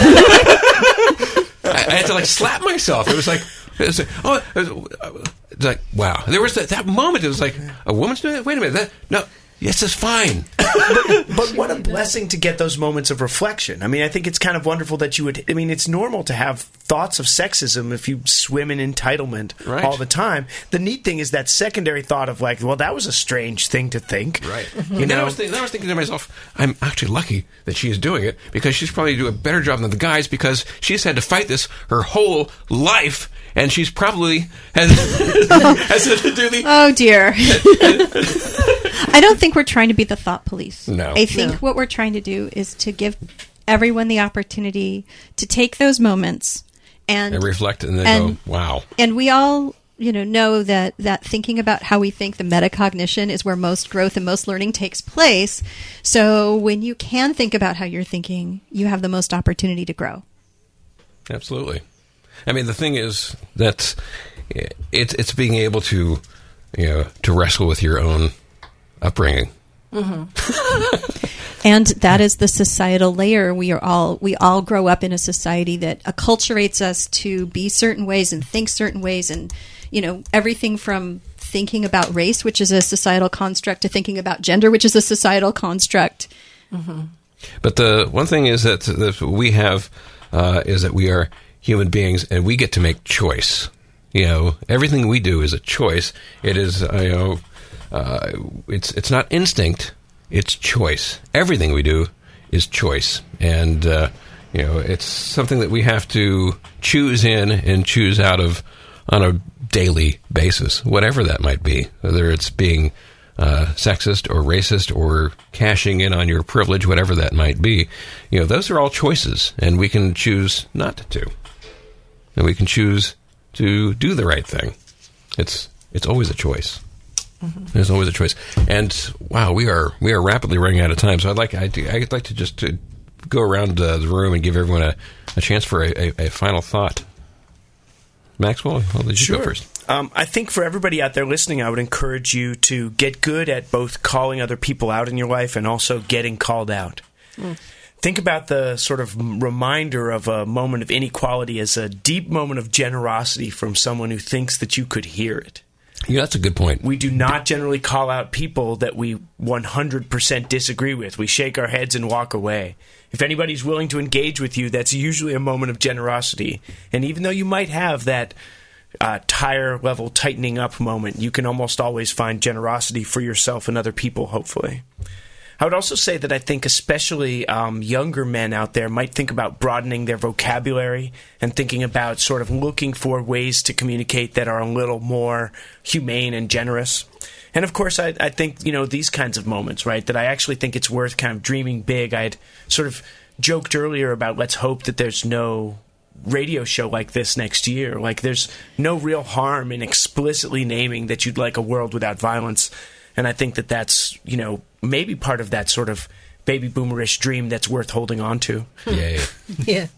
I, I had to, like, slap myself. It was like, it was like oh, it was, it's like, wow. There was that, that moment. It was like, a woman's doing it? Wait a minute. That, no. Yes, it's fine. but, but what a blessing to get those moments of reflection. I mean, I think it's kind of wonderful that you would... I mean, it's normal to have thoughts of sexism if you swim in entitlement right. all the time. The neat thing is that secondary thought of like, well, that was a strange thing to think. Right. Mm-hmm. You You know, know? I was, thinking, I was thinking to myself, I'm actually lucky that she is doing it because she's probably doing a better job than the guys because she's had to fight this her whole life. And she's probably has, has to do the... Oh, dear. I don't think we're trying to be the thought police. No. I think No. what we're trying to do is to give everyone the opportunity to take those moments and... And reflect and then and, go, wow. And we all, you know, know that, that thinking about how we think, the metacognition, is where most growth and most learning takes place. So when you can think about how you're thinking, you have the most opportunity to grow. Absolutely. I mean, the thing is that it's it's being able to, you know, to wrestle with your own upbringing. Mm-hmm. And that is the societal layer. We are all we all grow up in a society that acculturates us to be certain ways and think certain ways, and you know everything from thinking about race, which is a societal construct, to thinking about gender, which is a societal construct. Mm-hmm. But the one thing is that, that we have uh, is that we are human beings, and we get to make choice. You know, everything we do is a choice. It is, uh, you know, uh, it's it's not instinct; it's choice. Everything we do is choice, and uh, you know, it's something that we have to choose in and choose out of on a daily basis, whatever that might be, whether it's being uh, sexist or racist or cashing in on your privilege, whatever that might be. You know, those are all choices, and we can choose not to, and we can choose to do the right thing. It's it's always a choice. Mm-hmm. There's always a choice. And wow, we are we are rapidly running out of time. So I'd like I'd, I'd like to just to go around uh, the room and give everyone a, a chance for a, a, a final thought. Maxwell, I'll let you sure. go first. Um, I think for everybody out there listening, I would encourage you to get good at both calling other people out in your life and also getting called out. Mm. Think about the sort of reminder of a moment of inequality as a deep moment of generosity from someone who thinks that you could hear it. Yeah, that's a good point. We do not generally call out people that we one hundred percent disagree with. We shake our heads and walk away. If anybody's willing to engage with you, that's usually a moment of generosity. And even though you might have that uh, tire level tightening up moment, you can almost always find generosity for yourself and other people, hopefully. I would also say that I think especially um, younger men out there might think about broadening their vocabulary and thinking about sort of looking for ways to communicate that are a little more humane and generous. And of course, I, I think, you know, these kinds of moments, right, that I actually think it's worth kind of dreaming big. I had sort of joked earlier about let's hope that there's no radio show like this next year. Like there's no real harm in explicitly naming that you'd like a world without violence. And I think that that's, you know, maybe part of that sort of baby boomerish dream that's worth holding on to. Yeah. Yeah.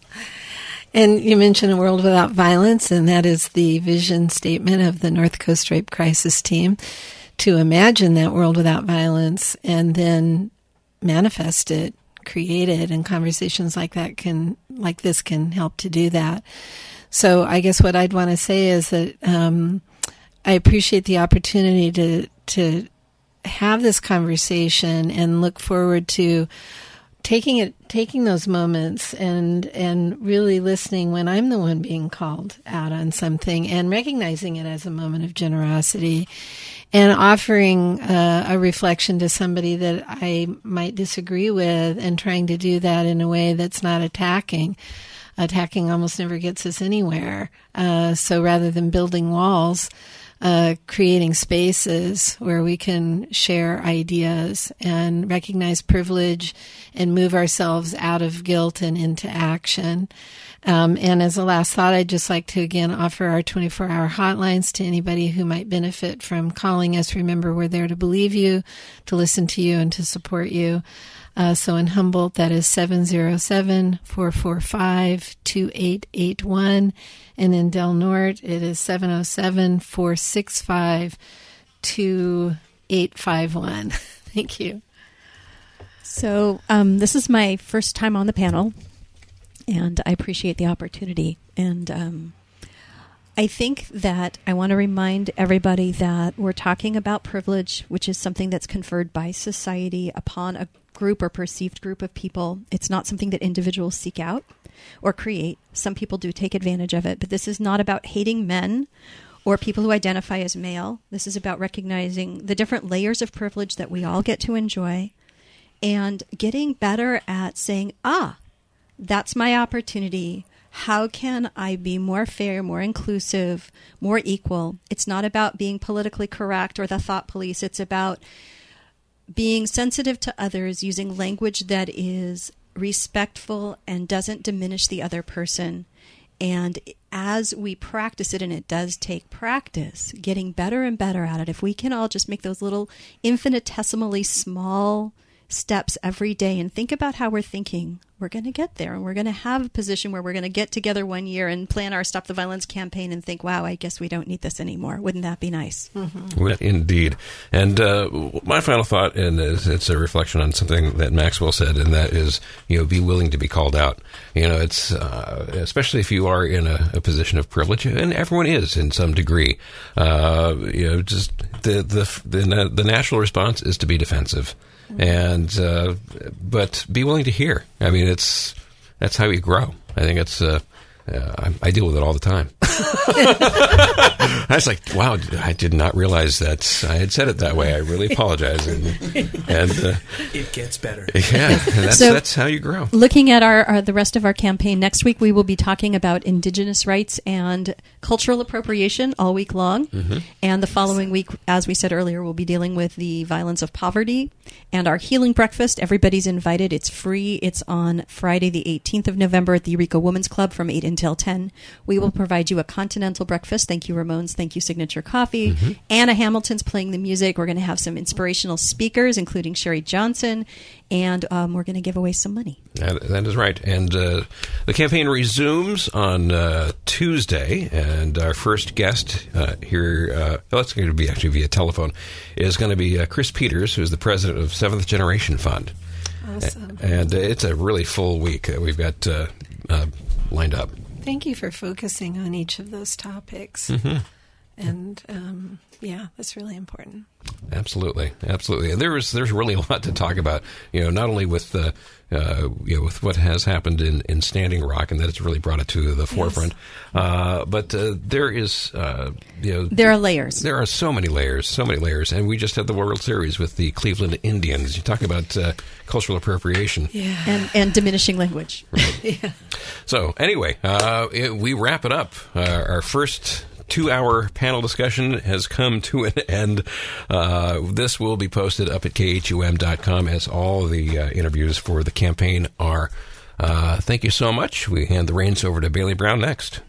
And you mentioned a world without violence, and that is the vision statement of the North Coast Rape Crisis Team, to imagine that world without violence and then manifest it, create it, and conversations like that can, like this can help to do that. So I guess what I'd want to say is that um, I appreciate the opportunity to to have this conversation and look forward to taking it, taking those moments and and really listening when I'm the one being called out on something and recognizing it as a moment of generosity and offering uh, a reflection to somebody that I might disagree with and trying to do that in a way that's not attacking. Attacking almost never gets us anywhere. Uh, so rather than building walls, Uh, creating spaces where we can share ideas and recognize privilege and move ourselves out of guilt and into action. Um, and as a last thought, I'd just like to again offer our twenty-four hour hotlines to anybody who might benefit from calling us. Remember, we're there to believe you, to listen to you, and to support you. Uh, so in Humboldt, that is seven oh seven, four four five, two eight eight one. And in Del Norte, it is seven oh seven, four six five, two eight five one. Thank you. So um, this is my first time on the panel, and I appreciate the opportunity. And um, I think that I want to remind everybody that we're talking about privilege, which is something that's conferred by society upon a group or perceived group of people. It's not something that individuals seek out or create. Some people do take advantage of it, but this is not about hating men or people who identify as male. This is about recognizing the different layers of privilege that we all get to enjoy and getting better at saying, ah, that's my opportunity. How can I be more fair, more inclusive, more equal? It's not about being politically correct or the thought police. It's about being sensitive to others, using language that is respectful and doesn't diminish the other person. And as we practice it, and it does take practice, getting better and better at it, if we can all just make those little infinitesimally small steps every day and think about how we're thinking, we're going to get there. And we're going to have a position where we're going to get together one year and plan our Stop the Violence campaign and think, wow, I guess we don't need this anymore. Wouldn't that be nice? Mm-hmm. Well, indeed. And uh, my final thought, and it's a reflection on something that Maxwell said, and that is, you know, be willing to be called out. You know, it's uh, especially if you are in a, a position of privilege, and everyone is in some degree. Uh, you know, just the the the, the natural response is to be defensive. And uh, but be willing to hear. I mean, it's that's how you grow. I think it's. Uh, uh, I, I deal with it all the time. I was like, wow, I did not realize that I had said it that way. I really apologize. And, and uh, it gets better. Yeah, that's, so, that's how you grow. Looking at our, our the rest of our campaign, next week we will be talking about Indigenous rights and cultural appropriation all week long. Mm-hmm. And the following week, as we said earlier, we'll be dealing with the violence of poverty and our healing breakfast. Everybody's invited. It's free. It's on Friday, the eighteenth of November at the Eureka Women's Club from eight until ten. We will provide you a continental breakfast. Thank you, Ramones. Thank you, Signature Coffee. Mm-hmm. Anna Hamilton's playing the music. We're going to have some inspirational speakers, including Sherry Johnson, and um, we're going to give away some money. That, that is right. And uh, the campaign resumes on uh, Tuesday, and our first guest uh, here, uh, well, it's going to be actually via telephone, is going to be uh, Chris Peters, who's the president of Seventh Generation Fund. Awesome. A- and uh, it's a really full week that we've got uh, uh, lined up. Thank you for focusing on each of those topics. Mm-hmm. And, um, yeah, that's really important. Absolutely, absolutely. And there is there's really a lot to talk about. You know, not only with the uh, you know with what has happened in, in Standing Rock, and that it's really brought it to the forefront. Yes. Uh, but uh, there is uh, you know there are layers. There are so many layers, so many layers. And we just had the World Series with the Cleveland Indians. You talk about uh, cultural appropriation, yeah, and and diminishing language. Right. Yeah. So anyway, uh, it, we wrap it up. Uh, our first two-hour panel discussion has come to an end. Uh, this will be posted up at K H U M dot com, as all the uh, interviews for the campaign are. Uh, thank you so much. We hand the reins over to Bailey Brown next.